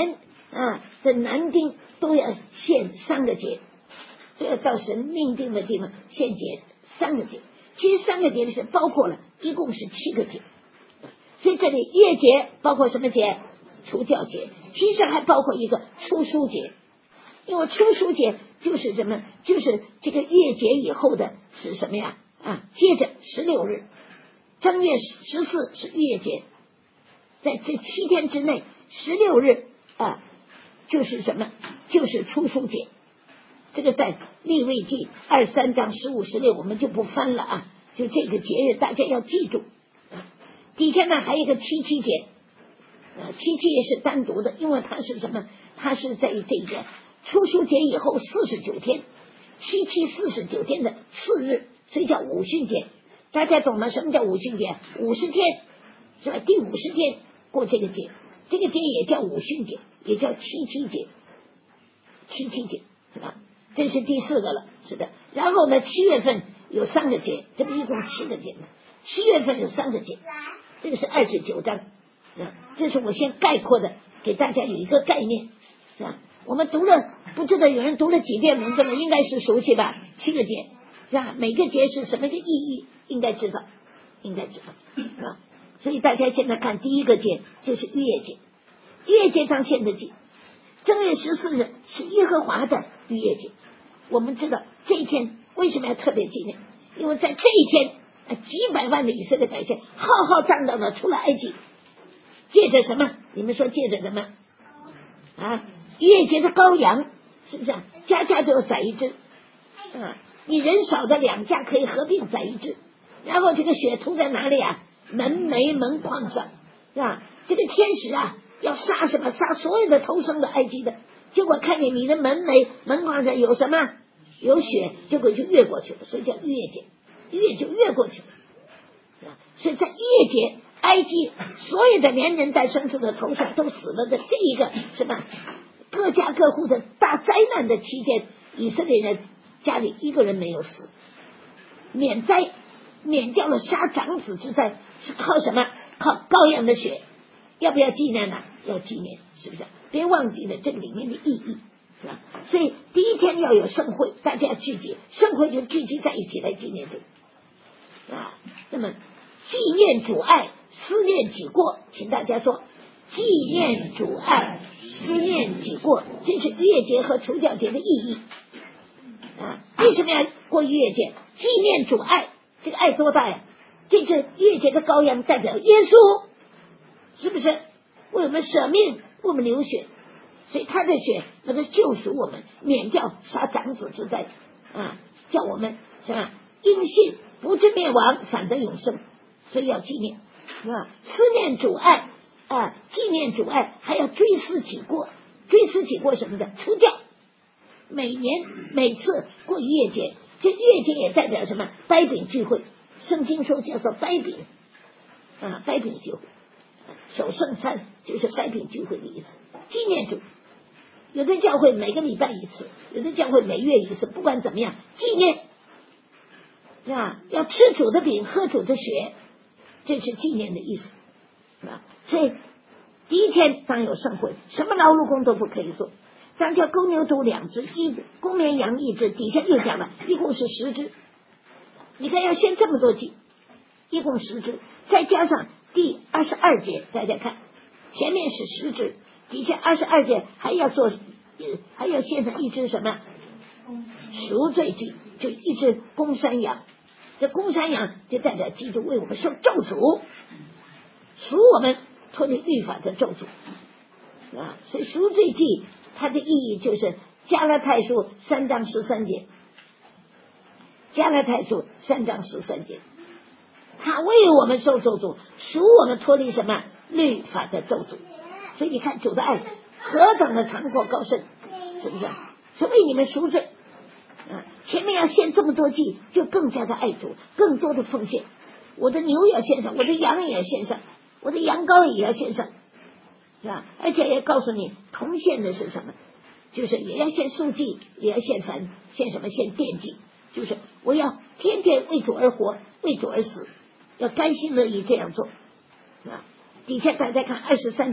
啊，这男丁都要献三个节，都要到神命定的地方献节三个节。其实三个节的是包括了一共是七个节，所以这里月节包括什么节？除酵节，其实还包括一个初书节，因为初书节就是什么？就是这个月节以后的是什么呀？啊，接着十六日，正月十四是月节，在这七天之内，十六日啊，就是什么？就是初书节。这个在利未记二三章十五十六我们就不翻了啊，就这个节日大家要记住。底下呢还有一个七七节，呃，七七也是单独的，因为它是什么？它是在这个初书节以后四十九天，七七四十九天的次日，所以叫五旬节。大家懂吗？什么叫五旬节？五十天是吧？第五十天过这个节，这个节也叫五旬节，也叫七七节，七七节是吧？这是第四个了，是的。然后呢，七月份有三个节，这个一共七个节呢。七月份有三个节，这个是二十九章，啊，这是我先概括的，给大家有一个概念，是吧？我们读了，不知道有人读了几遍文字了，应该是熟悉吧？七个节，是吧？每个节是什么个意义，应该知道，应该知道，是吧？所以大家现在看第一个节就是逾越节，逾越节当现的节，正月十四日是耶和华的逾越节。我们知道这一天为什么要特别纪念？因为在这一天，几百万的以色列百姓浩浩荡荡的出了埃及，借着什么？你们说借着什么？啊，逾越节的羔羊，是不是啊？家家都要宰一只，啊，你人少的两家可以合并宰一只，然后这个血涂在哪里啊？门楣门框上，是吧？这个天使啊，要杀什么？杀所有的投生的埃及的。结果看见你的门楣门框上有什么？有血，结果就越过去了，所以叫逾越节，逾越就越过去了。所以在逾越节，埃及所有的连人带牲畜的头上都死了的这一个什么各家各户的大灾难的期间，以色列人家里一个人没有死，免灾，免掉了杀长子之灾，是靠什么？靠羔羊的血。要不要纪念呢？要纪念，是不是？别忘记了这个里面的意义，是吧？所以第一天要有盛会，大家聚集，盛会就聚集在一起来纪念这个啊。那么纪念主爱，思念己过，请大家说纪念主爱，思念己过，这是逾越节和除酵节的意义啊。为什么要过逾越节？纪念主爱，这个爱多大呀？这是逾越节的羔羊代表耶稣，是不是为我们舍命，为我们流血？所以他的血能够救赎我们，免掉杀长子之灾啊，叫我们是吧？因信不至灭亡，反得永生。所以要纪念啊，思念主爱啊，纪念主爱，还要追思己过。追思己过什么的？除酵。每年每次过逾越节，这逾越节也代表什么？掰饼聚会。圣经说叫做掰饼啊，掰饼聚会。守圣餐就是掰饼聚会的意思，纪念主。有的教会每个礼拜一次，有的教会每月一次，不管怎么样，纪念啊，要吃主的饼，喝主的血，这是纪念的意思，是吧？所以第一天当有盛会，什么劳碌工都不可以做，当叫公牛犊两只，一公绵羊一只，底下又讲了，一共是十只。你看要献这么多祭，一共十只，再加上第二十二节，大家看前面是十只，底下二十二节还要做，还要献上一只什么赎罪祭，就一只公山羊。这公山羊就代表基督为我们受咒诅，赎我们脱离律法的咒诅啊。所以赎罪祭它的意义就是加拉太书三章十三节，加拉太书三章十三节，他为我们受咒诅，赎我们脱离什么律法的咒诅。所以你看主的爱何等的长阔高深，是不是？是为你们赎罪啊！前面要献这么多祭，就更加的爱主，更多的奉献。我的牛也要献上，我的羊也要献上，我的羊羔也要献上，是吧？而且也告诉你，同献的是什么？就是也要献素祭，也要献燔，献什么？献奠祭。就是我要天天为主而活，为主而死，要甘心乐意这样做啊！底下大家看二十三节，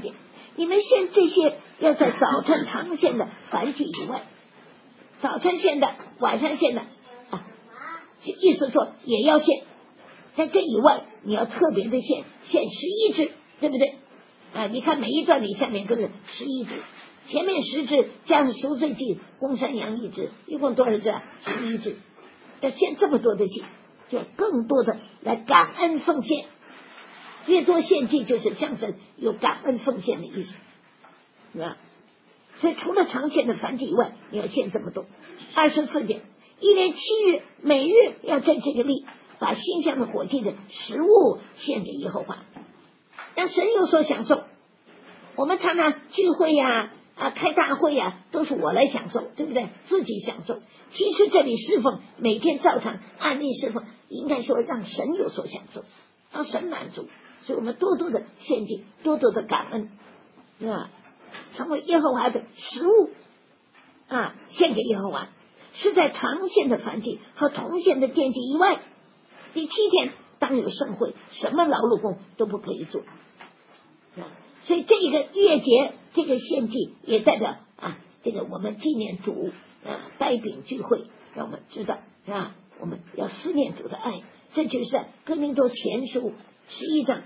你们献这些要在早晨常献的燔祭以外，早晨献的晚上献的啊，意思说也要献，在这以外你要特别的献献十一支，对不对啊？你看每一段里下面都是十一支，前面十支加上赎罪祭公山羊一支，一共多少支啊？十一支，要献这么多的祭，就更多的来感恩奉献，越多献祭就是象征有感恩奉献的意思，是吧？所以除了常献的燔祭以外，你要献这么多。二十四节，一连七日，每日要在这个例把馨香的火祭的食物献给耶和华，让神有所享受。我们常常聚会呀、啊、啊开大会呀、啊，都是我来享受，对不对？自己享受。其实这里侍奉，每天照常按例侍奉，应该说让神有所享受，让神满足。所以我们多多的献祭，多多的感恩，是吧？成为耶和华的食物啊，献给耶和华，是在常献的燔祭和同献的奠祭以外。第七天当有盛会，什么劳碌工都不可以做。啊、所以这个月节，这个献祭也代表啊，这个我们纪念主啊，掰饼聚会，让我们知道是吧？我们要思念主的爱，这就是在哥林多前书十一章。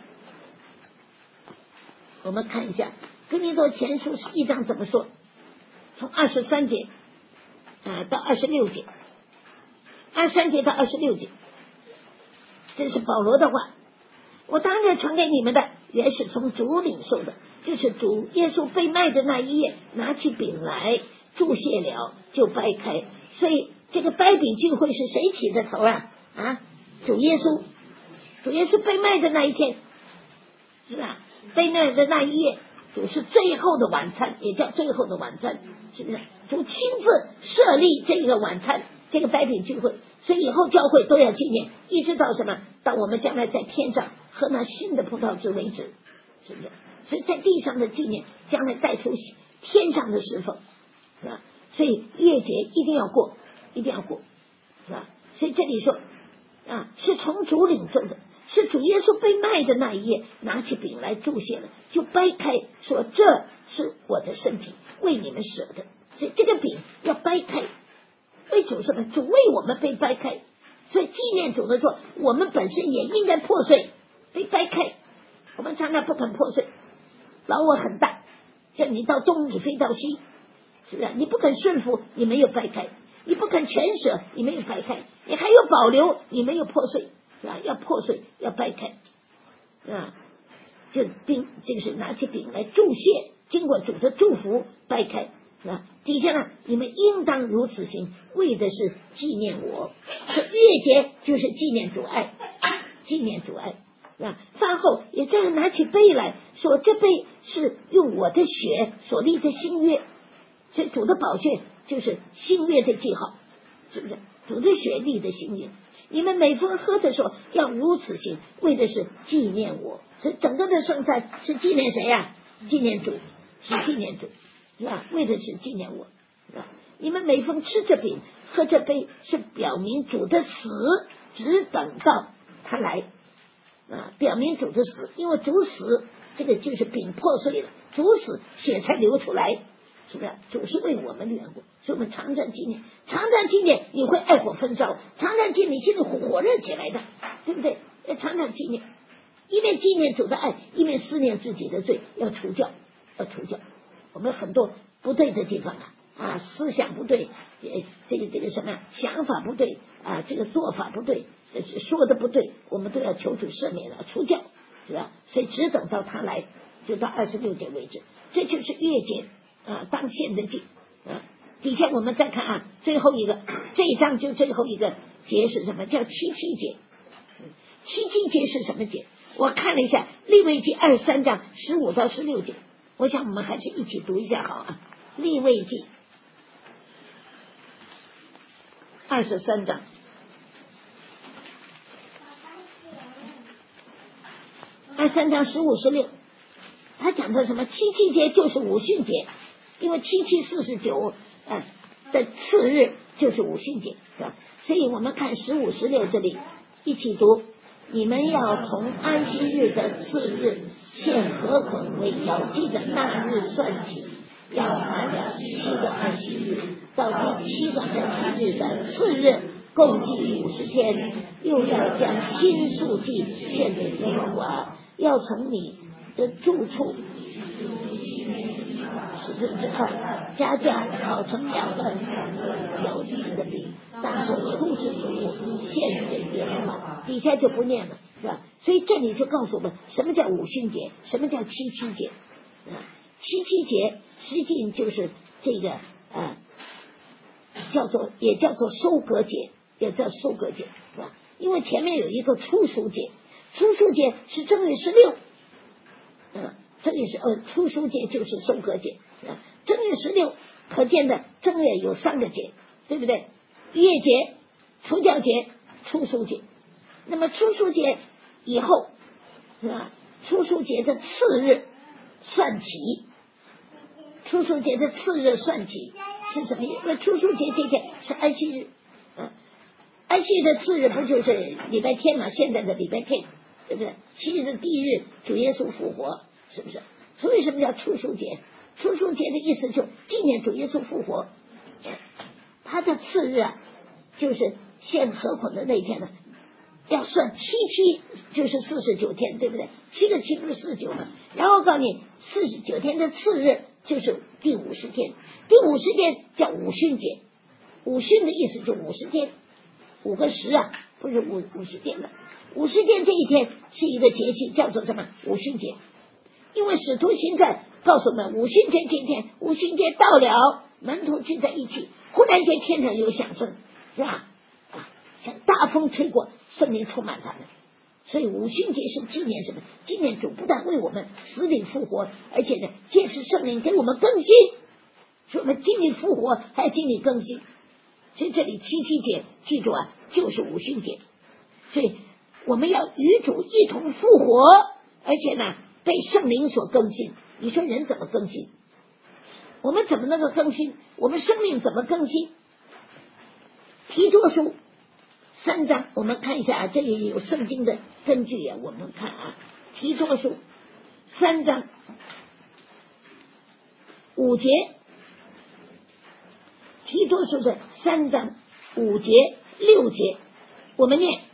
我们看一下哥林多前书十一章怎么说，从二十三节啊到二十六节，二十三节到二十六节，这是保罗的话。我当日传给你们的，原是从主领受的，就是主耶稣被卖的那一夜，拿起饼来注谢了，就掰开。所以这个掰饼聚会是谁起的头啊？啊，主耶稣，主耶稣被卖的那一天，是吧？被卖的那一夜，主是最后的晚餐，也叫最后的晚餐，是不是？主亲自设立这个晚餐，这个掰饼聚会，所以以后教会都要纪念，一直到什么？到我们将来在天上喝那新的葡萄汁为止，是不是？所以在地上的纪念，将来带出天上的侍奉，是吧？所以月节一定要过，一定要过，是吧？所以这里说啊，是从主领受的，是主耶稣被卖的那一夜，拿起饼来注谢了，就掰开，说这是我的身体，为你们舍的。所以这个饼要掰开，为主什么？主为我们被掰开，所以纪念主的说，我们本身也应该破碎，被掰开。我们常常不肯破碎，老我很大，叫你到东你非到西，是不是？你不肯顺服，你没有掰开；你不肯全舍，你没有掰开；你还有保留，你没有破碎，是吧？要破碎，要掰开，啊，这饼这个是拿起饼来祝谢，经过主的祝福掰开，是吧？底下呢，你们应当如此行，为的是纪念我。是月节就是纪念主爱，纪念主爱。啊，饭后也这样拿起杯来说，这杯是用我的血所立的新约，所以主的宝血就是新约的记号，是不是？主的血立的新约，你们每逢喝的时候要如此行，为的是纪念我。所以整个的圣餐是纪念谁呀、啊？纪念主，是纪念主，是吧？为的是纪念我，是吧？你们每逢吃这饼喝这杯，是表明主的死，只等到他来。啊，表明主的死，因为主死，这个就是饼破碎了，主死血才流出来，是不是？主是为我们的缘故，所以我们常常纪念，常常纪念，你会爱火焚烧，常常纪念，心里火热起来的，对不对？要常常纪念，一面纪念主的爱，一面思念自己的罪，要除掉，要除掉我们很多不对的地方啊，啊，思想不对，这个这个什么想法不对啊，这个做法不对。说的不对，我们都要求主赦免了，除掉，是吧？所以只等到他来，就到二十六节为止。这就是月节啊，当献的祭啊。底下我们再看啊，最后一个这一章就最后一个节是什么？叫七七节。七七节是什么节？我看了一下，利未记二十三章十五到十六节。我想我们还是一起读一下好啊。利未记二十三章。二三章十五十六，他讲的什么？七七节就是五旬节，因为七七四十九呃的次日就是五旬节，是吧？所以我们看十五十六这里一起读， 你们要从安息日的次日献禾捆为摇祭的那日算起，要满了七个安息日，到第七个安息日的次日，共计五十天，又要将新数祭献给耶和华，要从你的住处十分之二加价，烤成两份有皮的饼，当作初次之物献给耶和华。底下就不念了，是吧？所以这里就告诉我们什么叫五旬节，什么叫七七节啊？七七节实际就是这个啊，叫做也叫做收割节，也叫收割节，是吧？因为前面有一个初熟节，初熟节是正月十六，嗯，正月是呃初熟节就是收割节。正月十六，可见的正月有三个节，对不对？逾越节、除酵节、初熟节。那么初熟节以后，是吧？初熟节的次日算起，初熟节的次日算起是什么意思？那初熟节这天是安息日，嗯，安息日的次日不就是礼拜天嘛？现在的礼拜天，对不对？七日的第一日，主耶稣复活，是不是？所以什么叫初熟节？初熟节的意思就纪念主耶稣复活，他的次日啊，就是献禾捆的那一天呢，要算七七，就是四十九天，对不对？七个七不是四十九吗？然后告诉你，四十九天的次日就是第五十天，第五十天叫五旬节，五旬的意思就五十天，五个十啊，不是五五十天的，五十天这一天是一个节气，叫做什么？五旬节。因为使徒行传告诉我们，五旬节今天，五旬节到了，门徒聚在一起，忽然间天上有响声，是吧？啊，像大风吹过，圣灵充满他们。所以五旬节是纪念什么？纪念主不但为我们死里复活，而且呢，借是圣灵给我们更新，所以我们经历复活，还要经历更新。所以这里七七节，记住啊，就是五旬节。所以我们要与主一同复活，而且呢，被圣灵所更新。你说人怎么更新？我们怎么能够更新？我们生命怎么更新？提多书三章，我们看一下啊，这里有圣经的根据啊，我们看啊，提多书三章五节，提多书的三章五节六节，我们念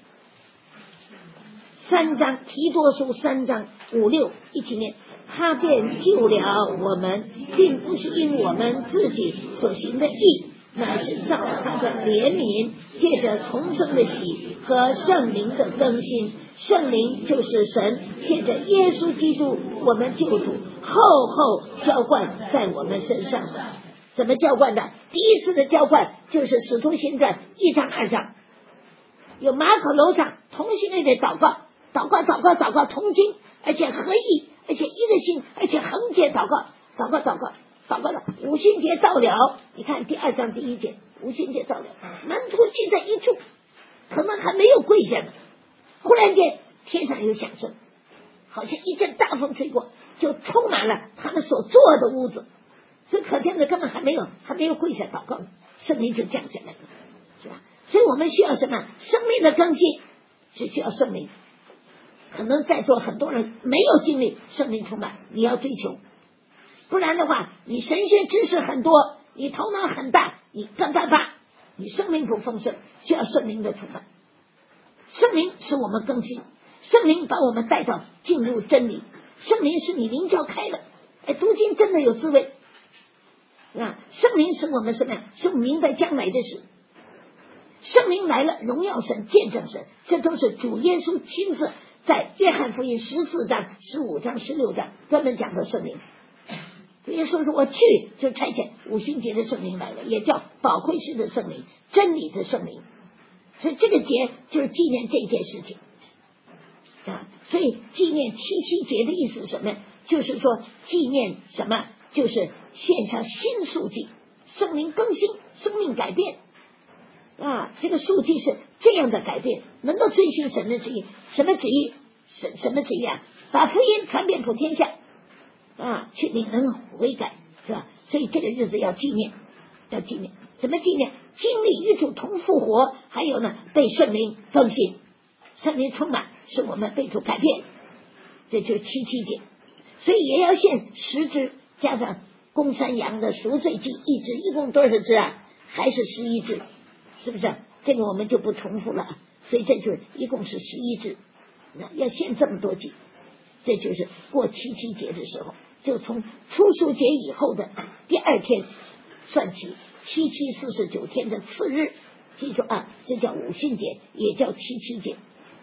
三章，提多书三章五六一起念。他便救了我们，并不是因我们自己所行的义，乃是照他的怜悯，借着重生的喜和圣灵的更新。圣灵就是神借着耶稣基督我们救主厚厚浇灌在我们身上的。怎么浇灌的？第一次的浇灌就是使徒行传一章二章，有马可楼上同心的祷告，祷告祷告祷告同心，而且合意，而且一个心，而且横切祷告，祷告祷告祷告了。五旬节到了，你看第二章第一节，五旬节到了，门徒聚在一处，可能还没有跪下呢，忽然间天上有响声，好像一阵大风吹过，就充满了他们所坐的屋子。所以可见的根本还没有还没有跪下祷告，圣灵就降下来了，是吧？所以我们需要什么？生命的更新是需要圣灵。可能在座很多人没有经历圣灵充满，你要追求，不然的话，你神学知识很多，你头脑很大，你干巴巴，你生命不丰盛，需要圣灵的充满。圣灵使我们更新，圣灵把我们带到进入真理，圣灵是你灵教开的，哎，读经真的有滋味啊！圣灵使我们什么呀？是明白将来的事。圣灵来了，荣耀神，见证神，这都是主耶稣亲自在约翰福音十四章、十五章、十六章专门讲的圣灵。主耶稣说我去，就差遣五旬节的圣灵来了，也叫保惠师的圣灵，真理的圣灵。所以这个节就是纪念这件事情啊。所以纪念七七节的意思是什么？就是说纪念什么？就是献上新数祭，圣灵更新，生命改变啊。这个数祭是这样的改变，能够遵行神的旨意。什么旨意？什什么旨意啊？把福音传遍普天下啊，去领人悔改，是吧？所以这个日子要纪念，要纪念。怎么纪念？经历与主同复活，还有呢，被圣灵更新，圣灵充满， 使我们被主改变，这就是七七节。所以也要献十只，加上公山羊的赎罪祭一只，一共多少只啊？还是十一只，是不是？这个我们就不重复了。所以这就是一共是十一只，那要献这么多祭，这就是过七七节的时候，就从初熟节以后的第二天算起，七七四十九天的次日，记住啊，这叫五旬节，也叫七七节。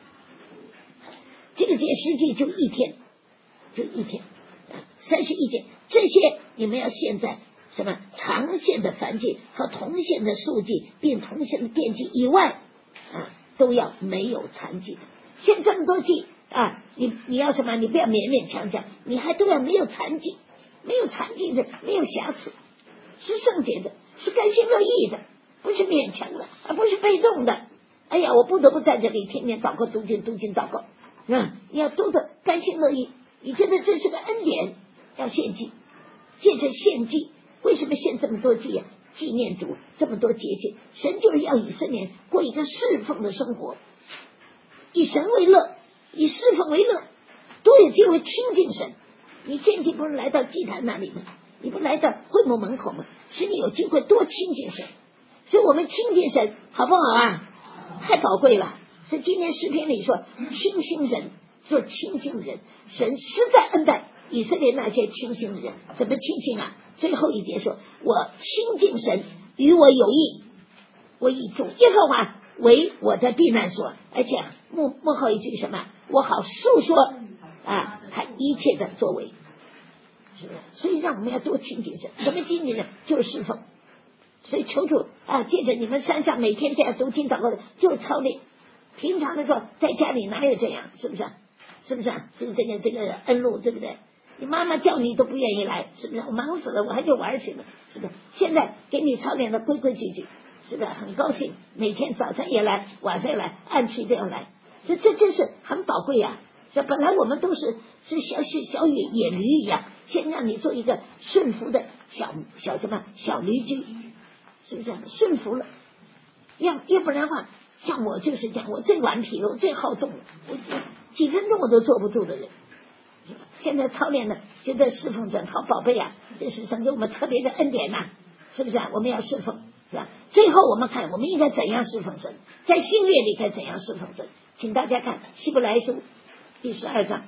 这个节实际就一天，就一天，三十一节。这些你们要献在什么长线的燔祭和铜线的素祭，并铜线的奠祭以外啊，都要没有残疾的。献这么多祭啊，你你要什么？你不要勉勉强强，你还都要没有残疾，没有残疾的，没有瑕疵，是圣洁的，是甘心乐意的，不是勉强的，而不是被动的。哎呀，我不得不在这里天天祷告读经读经祷告，嗯，你要读的甘心乐意，你觉得这是个恩典，要献祭，借着献祭，为什么献这么多祭啊？纪念主这么多节庆，神就是要以色列过一个侍奉的生活，以神为乐，以侍奉为乐，多有机会亲近神。你献祭不是来到祭坛那里吗？你不来到会幕门口吗？使你有机会多亲近神。所以我们亲近神好不好啊？太宝贵了。所以今天诗篇里说清心人，说清心人，神实在恩待以色列那些清心的人。怎么清心啊？最后一节说，我亲近神，与我有益，我以主耶和华为我的避难所。而且幕幕后一句什么？我好述说啊他一切的作为，是不是？所以让我们要多亲近神。什么亲近呢？就是侍奉。所以求主啊，借着你们山上每天这样读经祷告的，就是操练。平常的时候在家里哪有这样？是不是？是不是？是这个这个恩路，对不对？你妈妈叫你都不愿意来，是不是？我忙死了，我还去玩去了，是不是？现在给你操练的规规矩矩，是不是？很高兴，每天早上也来，晚上也来，按期这样来，这这真是很宝贵呀、啊！这本来我们都是是小小小野野驴一样，先让你做一个顺服的小小什么小驴驹，是不是？顺服了，要要不然的话，像我就是这样，我最顽皮了，我最好动了，我几几分钟我都坐不住的人。现在操练呢，觉得侍奉神好宝贝啊，这是神给我们特别的恩典呐、啊，是不是啊？我们要侍奉，是吧？最后我们看我们应该怎样侍奉神，在新约里该怎样侍奉神，请大家看希伯来书第十二章。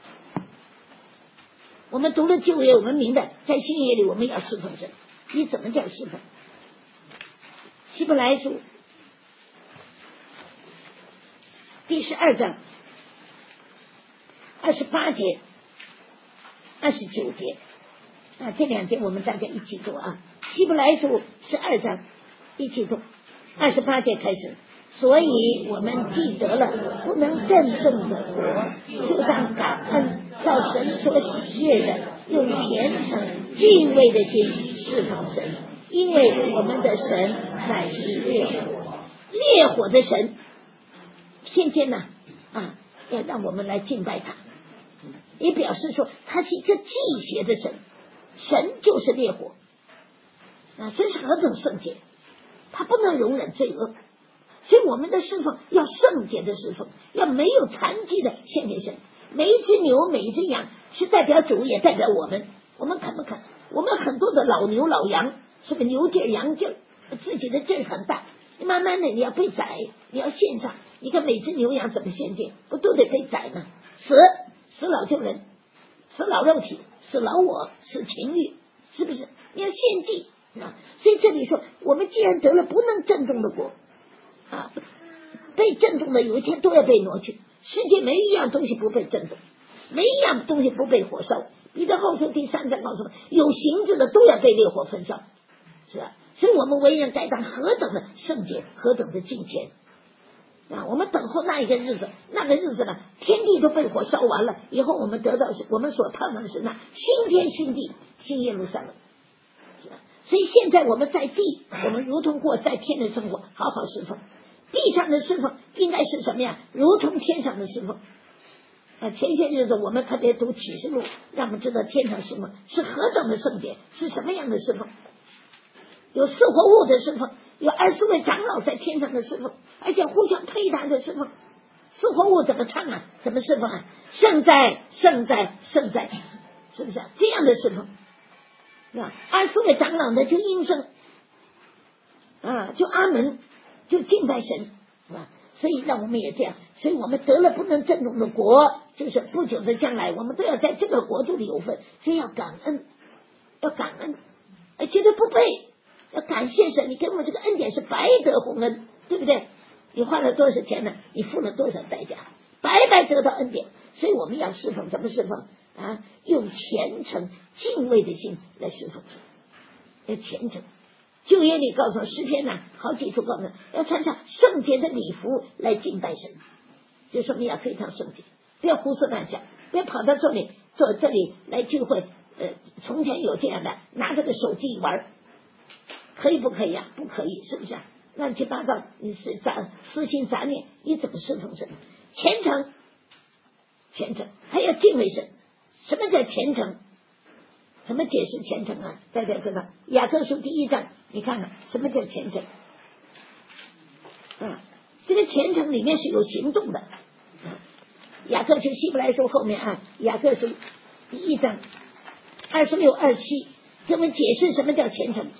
我们读了旧约，我们明白在新约里我们要侍奉神。你怎么叫侍奉？希伯来书第十二章二十八节、二十九节啊，这两节我们大家一起读啊。希伯来书十二章一起读，二十八节开始。所以我们记得了不能郑重的活，就当感恩，照神所喜悦的，用虔诚敬畏的心侍奉神，因为我们的神乃是烈火，烈火的神，天天呢啊，要让我们来敬拜他。也表示说他是一个忌邪的神，神就是烈火啊，神是何等圣洁，他不能容忍罪恶，所以我们的侍奉要圣洁的侍奉，要没有残疾的献给神。每一只牛每一只羊是代表主也代表我们，我们肯不肯？我们很多的老牛老羊，是个牛劲羊劲，自己的劲很大，你慢慢的你要被宰，你要献上。你看每只牛羊怎么献祭，不都得被宰吗？死死老旧人，死老肉体，死老我，死情欲，是不是？你要献祭啊！所以这里说，我们既然得了不能震动的国啊，被震动的有一天都要被挪去。世界没一样东西不被震动，没一样东西不被火烧。彼得后书第三章告诉我们，有形质的都要被烈火焚烧，是吧？所以我们为人该当何等的圣洁，何等的敬虔啊！我们等候那一个日子，那个日子呢，天地都被火烧完了以后，我们得到是我们所盼望的是那新天新地新耶路撒冷，是吧？所以现在我们在地，我们如同过在天的生活，好好侍奉。地上的侍奉应该是什么呀？如同天上的侍奉啊！前些日子我们特别读启示录，让我们知道天上侍奉是何等的圣洁，是什么样的侍奉。有四活物的侍奉，有二十四位长老在天上的侍奉，而且互相配搭的侍奉， 四活物怎么唱啊？怎么侍奉啊？圣在，圣在，圣在，是不是、啊、这样的侍奉？啊，二十位长老的就应声啊，就阿门，就敬拜神，是吧？所以让我们也这样，所以我们得了不能震动的国，就是不久的将来，我们都要在这个国度里有份，所以要感恩，要感恩，哎，觉得不配，要感谢神，你给我们这个恩典是白得洪恩，对不对？你花了多少钱呢？你付了多少代价？白白得到恩典，所以我们要侍奉，怎么侍奉啊？用虔诚敬畏的心来侍奉神，要虔诚。旧约里告诉诗篇呢、啊，好几处告诉要穿上圣洁的礼服来敬拜神，就说明要非常圣洁，不要胡思乱想，不要跑到这里坐这里来聚会。呃，从前有这样的，拿这个手机玩，可以不可以啊？不可以，是不是啊？乱七八糟，你是杂私心杂念，你怎么侍奉神？虔诚，虔诚，还要敬畏神。什么叫虔诚？怎么解释虔诚啊？大家知道，雅各书第一章，你看看什么叫虔诚？嗯，这个虔诚里面是有行动的。嗯、雅各书希伯来书后面啊，雅各书第一章二十六、二七，给我们解释什么叫虔诚。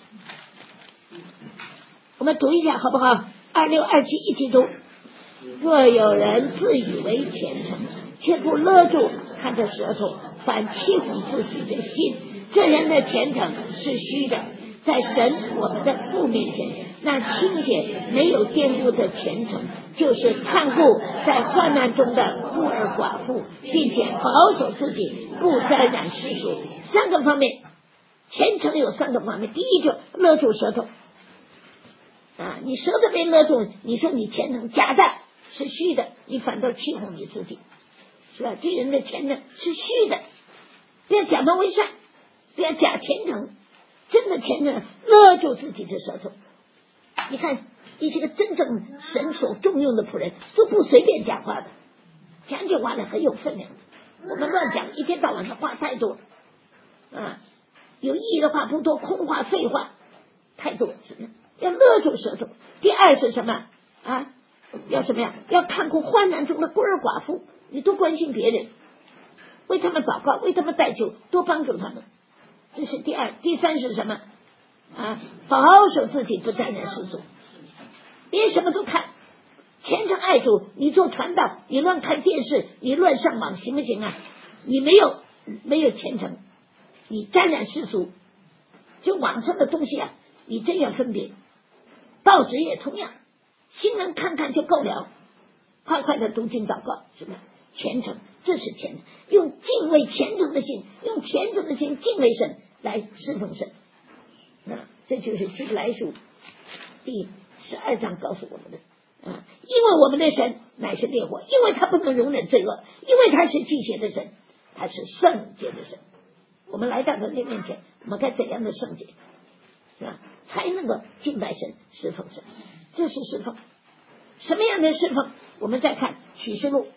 我们读一下好不好？二六二七一起读。若有人自以为虔诚，却不勒住看着舌头，反欺哄自己的心，这人的虔诚是虚的。在神我们的父面前，那清洁没有玷污的虔诚，就是看顾在患难中的孤儿寡妇，并且保守自己不沾染世俗。三个方面，虔诚有三个方面。第一，就勒住舌头啊，你舌头被勒住，你说你虔诚假的，是虚的，你反倒欺哄你自己，是吧？这人的虔诚是虚的，不要假冒为善，不要假虔诚，真的虔诚勒住自己的舌头。你看一些个真正神所重用的仆人，都不随便讲话的，讲句话呢很有分量的。我们乱讲，一天到晚的话太多啊，有意义的话不多，空话废话太多，是不是？要勒住舌头。第二是什么啊？要什么呀？要看顾患难中的孤儿寡妇，你多关心别人，为他们祷告，为他们代求，多帮助他们，这是第二。第三是什么啊？保守自己不沾染世俗，别什么都看，虔诚爱主。你做传道，你乱看电视，你乱上网，行不行啊？你没有没有虔诚，你沾染世俗，就网上的东西啊，你真要分别。报纸也同样，新闻看看就够了，快快的读经祷告，是吧？虔诚，这是虔诚，用敬畏虔诚的心，用虔诚的心敬畏神来侍奉神。啊，这就是希伯来书第十二章告诉我们的啊，因为我们的神乃是烈火，因为他不能容忍罪恶，因为他是忌邪的神，他是圣洁的神。我们来到他的面前，我们该怎样的圣洁，是吧？才能够敬拜神侍奉神，这是侍奉。什么样的侍奉？我们再看启示录。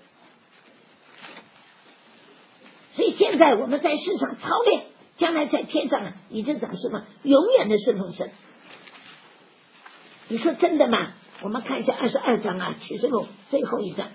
所以现在我们在世上操练，将来在天上啊，你这长什么？永远的侍奉神。你说真的吗？我们看一下二十二章啊，启示录最后一章。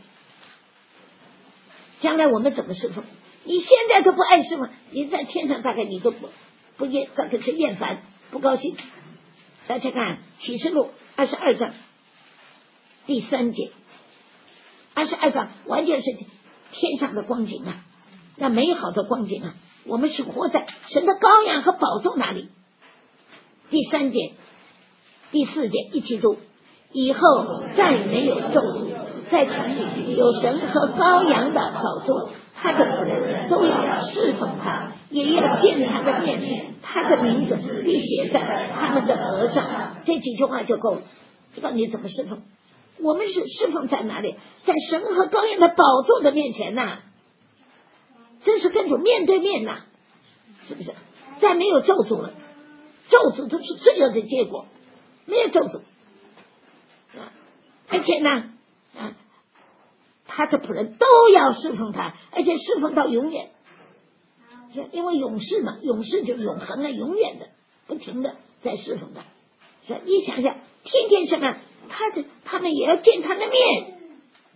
将来我们怎么侍奉？你现在都不爱侍奉，你在天上大概你都不不厌，大概是厌烦不高兴。大家看启示录二十二章第三节，二十二章完全是天上的光景啊，那美好的光景啊，我们是活在神的羔羊和宝座那里。第三节第四节一起读，以后再没有咒诅，在城里有神和羔羊的宝座，他的仆人都要侍奉他，也要见他的面，他的名字必写在他们的额上。这几句话就够了，知道你怎么侍奉。我们是侍奉在哪里？在神和羔羊的宝座的面前呐、啊，真是跟主面对面呐、啊，是不是？再没有咒诅了，咒诅都是罪恶的结果，没有咒诅啊！而且呢啊，他的仆人都要侍奉他，而且侍奉到永远。因为勇士嘛，勇士就永恒了，永远的不停的在侍奉他。是你想想，天天什么，他的他们也要见他的面，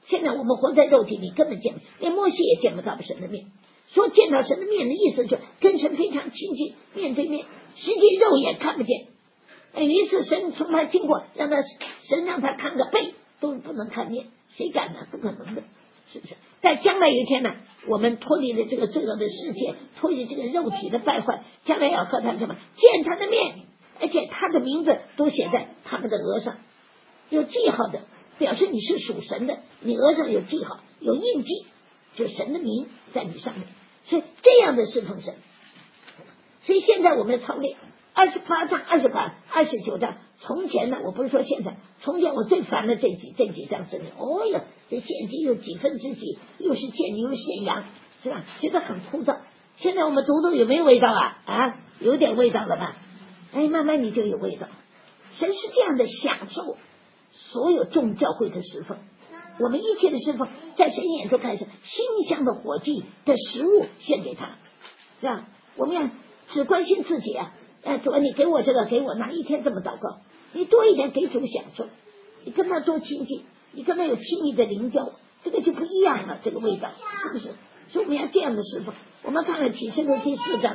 现在我们活在肉体里，根本见不，连摩西也见不到神的面。说见到神的面的意思，就是跟神非常亲近，面对面，实际肉眼看不见。有一次神从他经过，让他神让他看个背都不能看见，谁敢呢？不可能的，是不是？在将来有一天呢，我们脱离了这个罪恶的世界，脱离这个肉体的败坏，将来要和他什么见他的面，而且他的名字都写在他们的额上，有记号的，表示你是属神的，你额上有记号，有印记，就是神的名在你上面。所以这样的侍奉神，所以现在我们的操练二十八章、二十八、二十九章。从前呢，我不是说现在，从前我最烦的这几这几章圣经，哦呀，这献祭又几分之几，又是献牛又是献羊，是吧？觉得很枯燥。现在我们读读有没有味道啊？啊，有点味道了吧？哎，慢慢你就有味道。神是这样的享受所有众教会的侍奉，我们一切的侍奉在神眼中看是馨香的火祭的食物献给他，是吧？我们要只关心自己啊。哎，主啊，你给我这个，给我那，一天这么祷告，你多一点给主享受，你跟他多亲近，你跟他有亲密的灵交，这个就不一样了，这个味道是不是？所以我们要这样的侍奉。我们看看启示录第四章，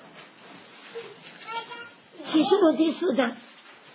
启示录第四章，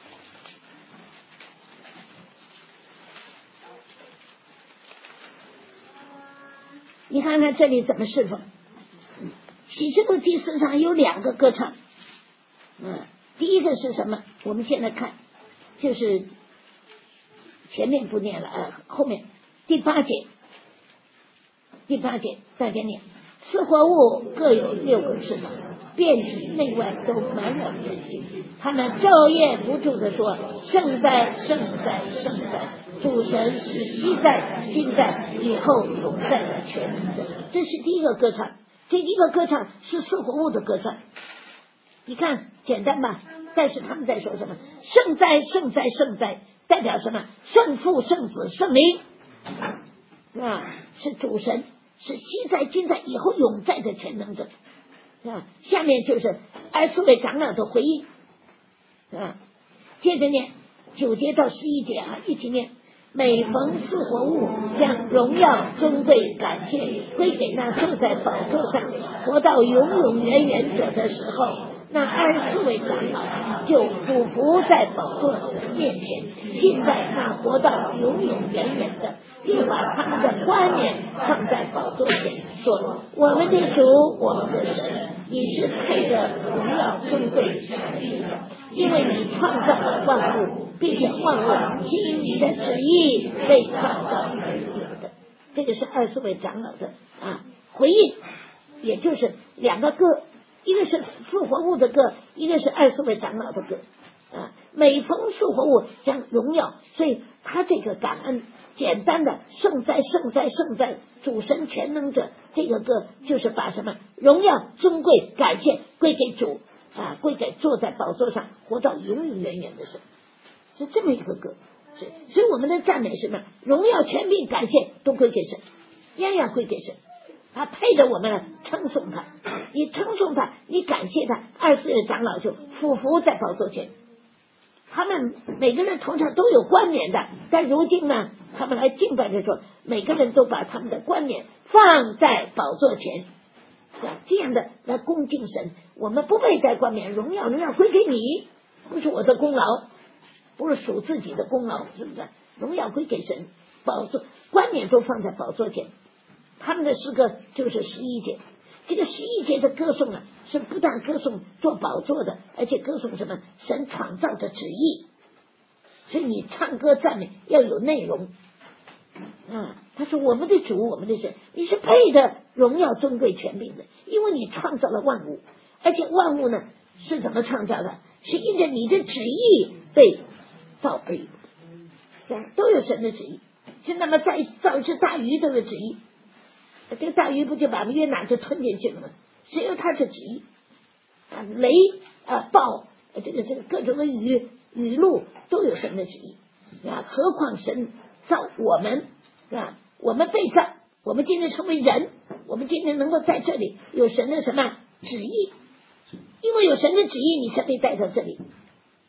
你看看这里怎么侍奉。启示录第四章有两个歌唱。嗯，第一个是什么？我们现在看，就是前面不念了啊，后面第八节，第八节大家念：四活物各有六个翅膀，遍体内外都满了人心，他们昼夜不住的说：圣在，圣在，圣在！主神是昔在、今在、以后永在的全能者。这是第一个歌唱，这第一个歌唱是四活物的歌唱。你看简单吧，但是他们在说什么？圣哉，圣哉，圣哉，代表什么？圣父、圣子、圣灵啊，是主神，是昔在、今在、以后永在的全能者啊。下面就是二十四位长老的回应啊。接着念九节到十一节啊，一起念。每逢四活物，将荣耀、尊贵、感谢归给那坐在宝座上活到永永远远者的时候，那二十四位长老就俯伏在宝座面前，敬拜那活到永永远远的，并把他们的冠冕放在宝座前，说：我们的主，我们的神，你是配得荣耀、尊贵、权力的，因为你创造了万物，并且万物听你的旨意被创造而有的。这个是二十四位长老的啊回应，也就是两个歌，一个是四活物的歌，一个是二十四位长老的歌啊。每逢四活物将荣耀，所以他这个感恩简单的圣哉，圣哉，圣哉，主神全能者，这个歌就是把什么荣耀、尊贵、感谢归给主啊，归给坐在宝座上活到永永远远的神，是这么一个歌。所以，所以我们的赞美是什么？荣耀、权柄、感谢都归给神，样样归给神。他配得我们称颂他，你称颂他，你感谢他，二十四位长老就俯伏在宝座前。他们每个人头上都有冠冕的，但如今呢，他们来敬拜的时候，每个人都把他们的冠冕放在宝座前，这样的来恭敬神。我们不配戴冠冕，荣耀荣耀归给你，不是我的功劳，不是属自己的功劳，是不是？荣耀归给神，宝座冠冕都放在宝座前。他们的诗歌就是十一节，这个十一节的歌颂啊，是不但歌颂做宝座的，而且歌颂什么？神创造的旨意。所以你唱歌赞美要有内容啊。他说：我们的主，我们的神，你是配的荣耀、尊贵、权柄的，因为你创造了万物，而且万物呢是怎么创造的？是因着你的旨意被造而有，都有神的旨意。是那么再造一只大鱼都有旨意，这个大鱼不就把约拿就吞进去了吗？只有他的旨意啊，雷啊暴，这个这个各种的雨雨露都有神的旨意啊。何况神造我们啊，我们被造，我们今天成为人，我们今天能够在这里有神的什么旨意？因为有神的旨意，你才被带到这里。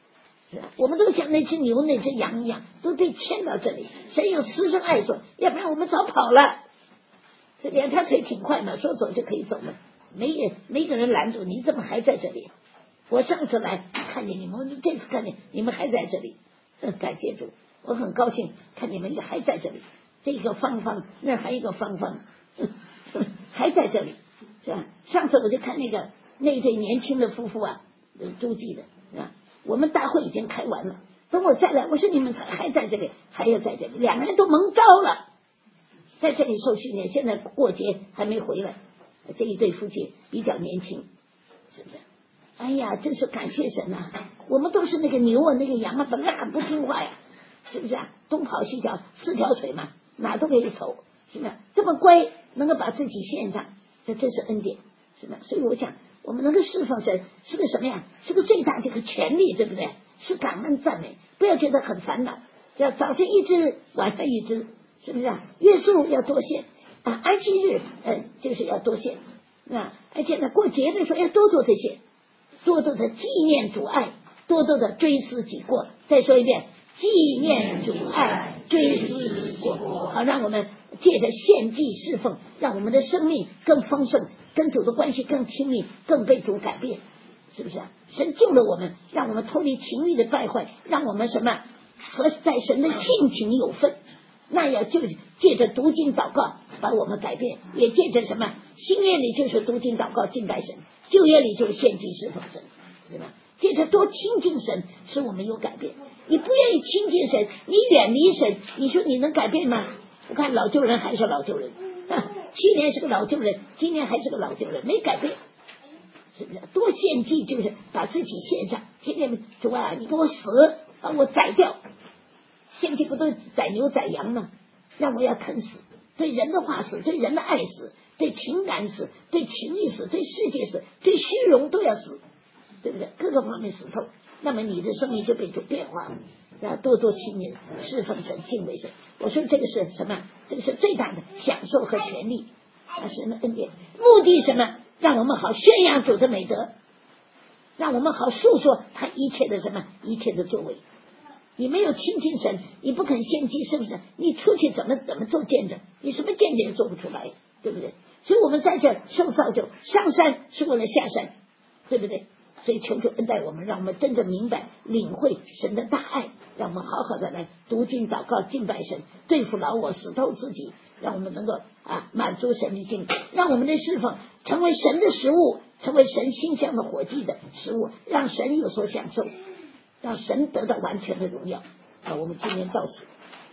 是吧？我们都像那只牛那只羊一样，都被牵到这里。神有慈生爱说，要不然我们早跑了。这两条腿挺快嘛，说走就可以走了，没没个人拦住，你怎么还在这里？我上次来看见你们，我这次看见你们还在这里，感谢主，我很高兴看你们也还在这里。这个芳芳，那还一个芳芳，还在这里，是吧？上次我就看那个那对年轻的夫妇啊，诸暨的，是吧？我们大会已经开完了，等我再来，我说你们还在这里，还要在这里，两个人都蒙召了，在这里受训练，现在过节还没回来。这一对夫妻比较年轻，是不是？哎呀，真是感谢神啊！我们都是那个牛啊，那个羊啊，本来很不听话呀，是不是啊？东跑西跳，四条腿嘛，哪都可以走，是不是？这么乖，能够把自己献上，这真是恩典，是吧？所以我想，我们能够侍奉神是个什么呀？是个最大的一个权利，对不对？是感恩赞美，不要觉得很烦恼。要早晨一只，晚上一只，是不是啊？月数要多献啊，安息日呃就是要多献啊，而且呢，过节的时候要多多的献。多多的纪念主爱，多多的追思己过。再说一遍，纪念主爱，追思己过，好让我们借着献祭侍奉，让我们的生命更丰盛，跟主的关系更亲密，更被主改变，是不是啊？神救了我们，让我们脱离情欲的败坏，让我们什么和在神的性情有份。那要就借着读经祷告把我们改变，也借着什么新约里就是读经祷告敬拜神，旧约里就是献祭侍奉神，对吧？借着多亲近神，使我们有改变。你不愿意亲近神，你远离神，你说你能改变吗？我看老旧人还是老旧人，啊，去年是个老旧人，今年还是个老旧人，没改变，是不是？多献祭就是把自己献上，天天主啊，你给我死，把我宰掉。献祭不都是宰牛宰羊吗？让我要啃死，对人的话死，对人的爱死，对情感死，对情欲死，对世界死，对虚荣都要死，对不对？各个方面死透，那么你的生命就被主变化了。然后多多亲近侍奉神敬畏神，我说这个是什么？这个是最大的享受和权利，啊，神的恩典。目的什么？让我们好宣扬主的美德，让我们好诉说他一切的什么一切的作为。你没有亲近神，你不肯献祭，是不是？你出去怎么怎么做见证？你什么见证也做不出来，对不对？所以我们在这受造就，上山是为了下山，对不对？所以求主恩待我们，让我们真正明白领会神的大爱，让我们好好的来读经祷告敬拜神，对付老我，死透自己，让我们能够啊满足神的心，让我们的侍奉成为神的食物，成为神馨香的火祭的食物，让神有所享受，让神得到完全的荣耀。好，我们今天到此。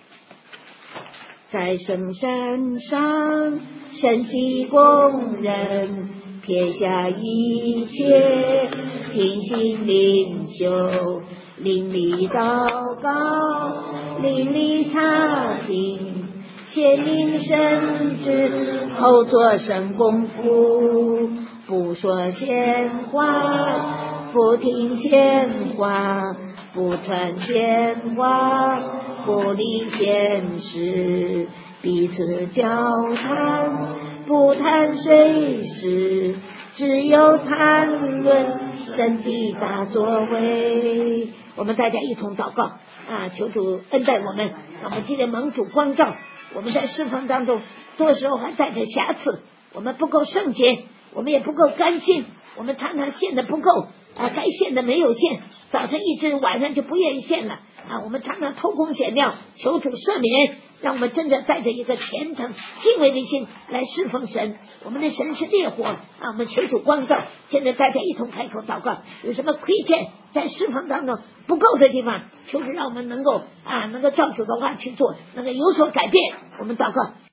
在圣山上，神迹工人，撇下一切，尽心灵修，淋漓祷告，淋漓查经，先领神旨，后做神功夫，不说闲话，不听闲话，不传闲话，不理闲事，彼此交谈，不谈谁事，只有谈论神的大作为。我们大家一同祷告啊，求主恩待我们，让我们今天蒙主光照。我们在侍奉当中多时候还带着瑕疵，我们不够圣洁，我们也不够甘心，我们常常献的不够啊，该献的没有献，早晨一只，晚上就不愿意献了啊。我们常常偷工减料，求主赦免，让我们真正带着一个虔诚敬畏的心来侍奉神。我们的神是烈火啊，我们求主光照。现在大家一同开口祷告，有什么亏欠在侍奉当中不够的地方，求主让我们能够啊能够照主的话去做，能够有所改变。我们祷告。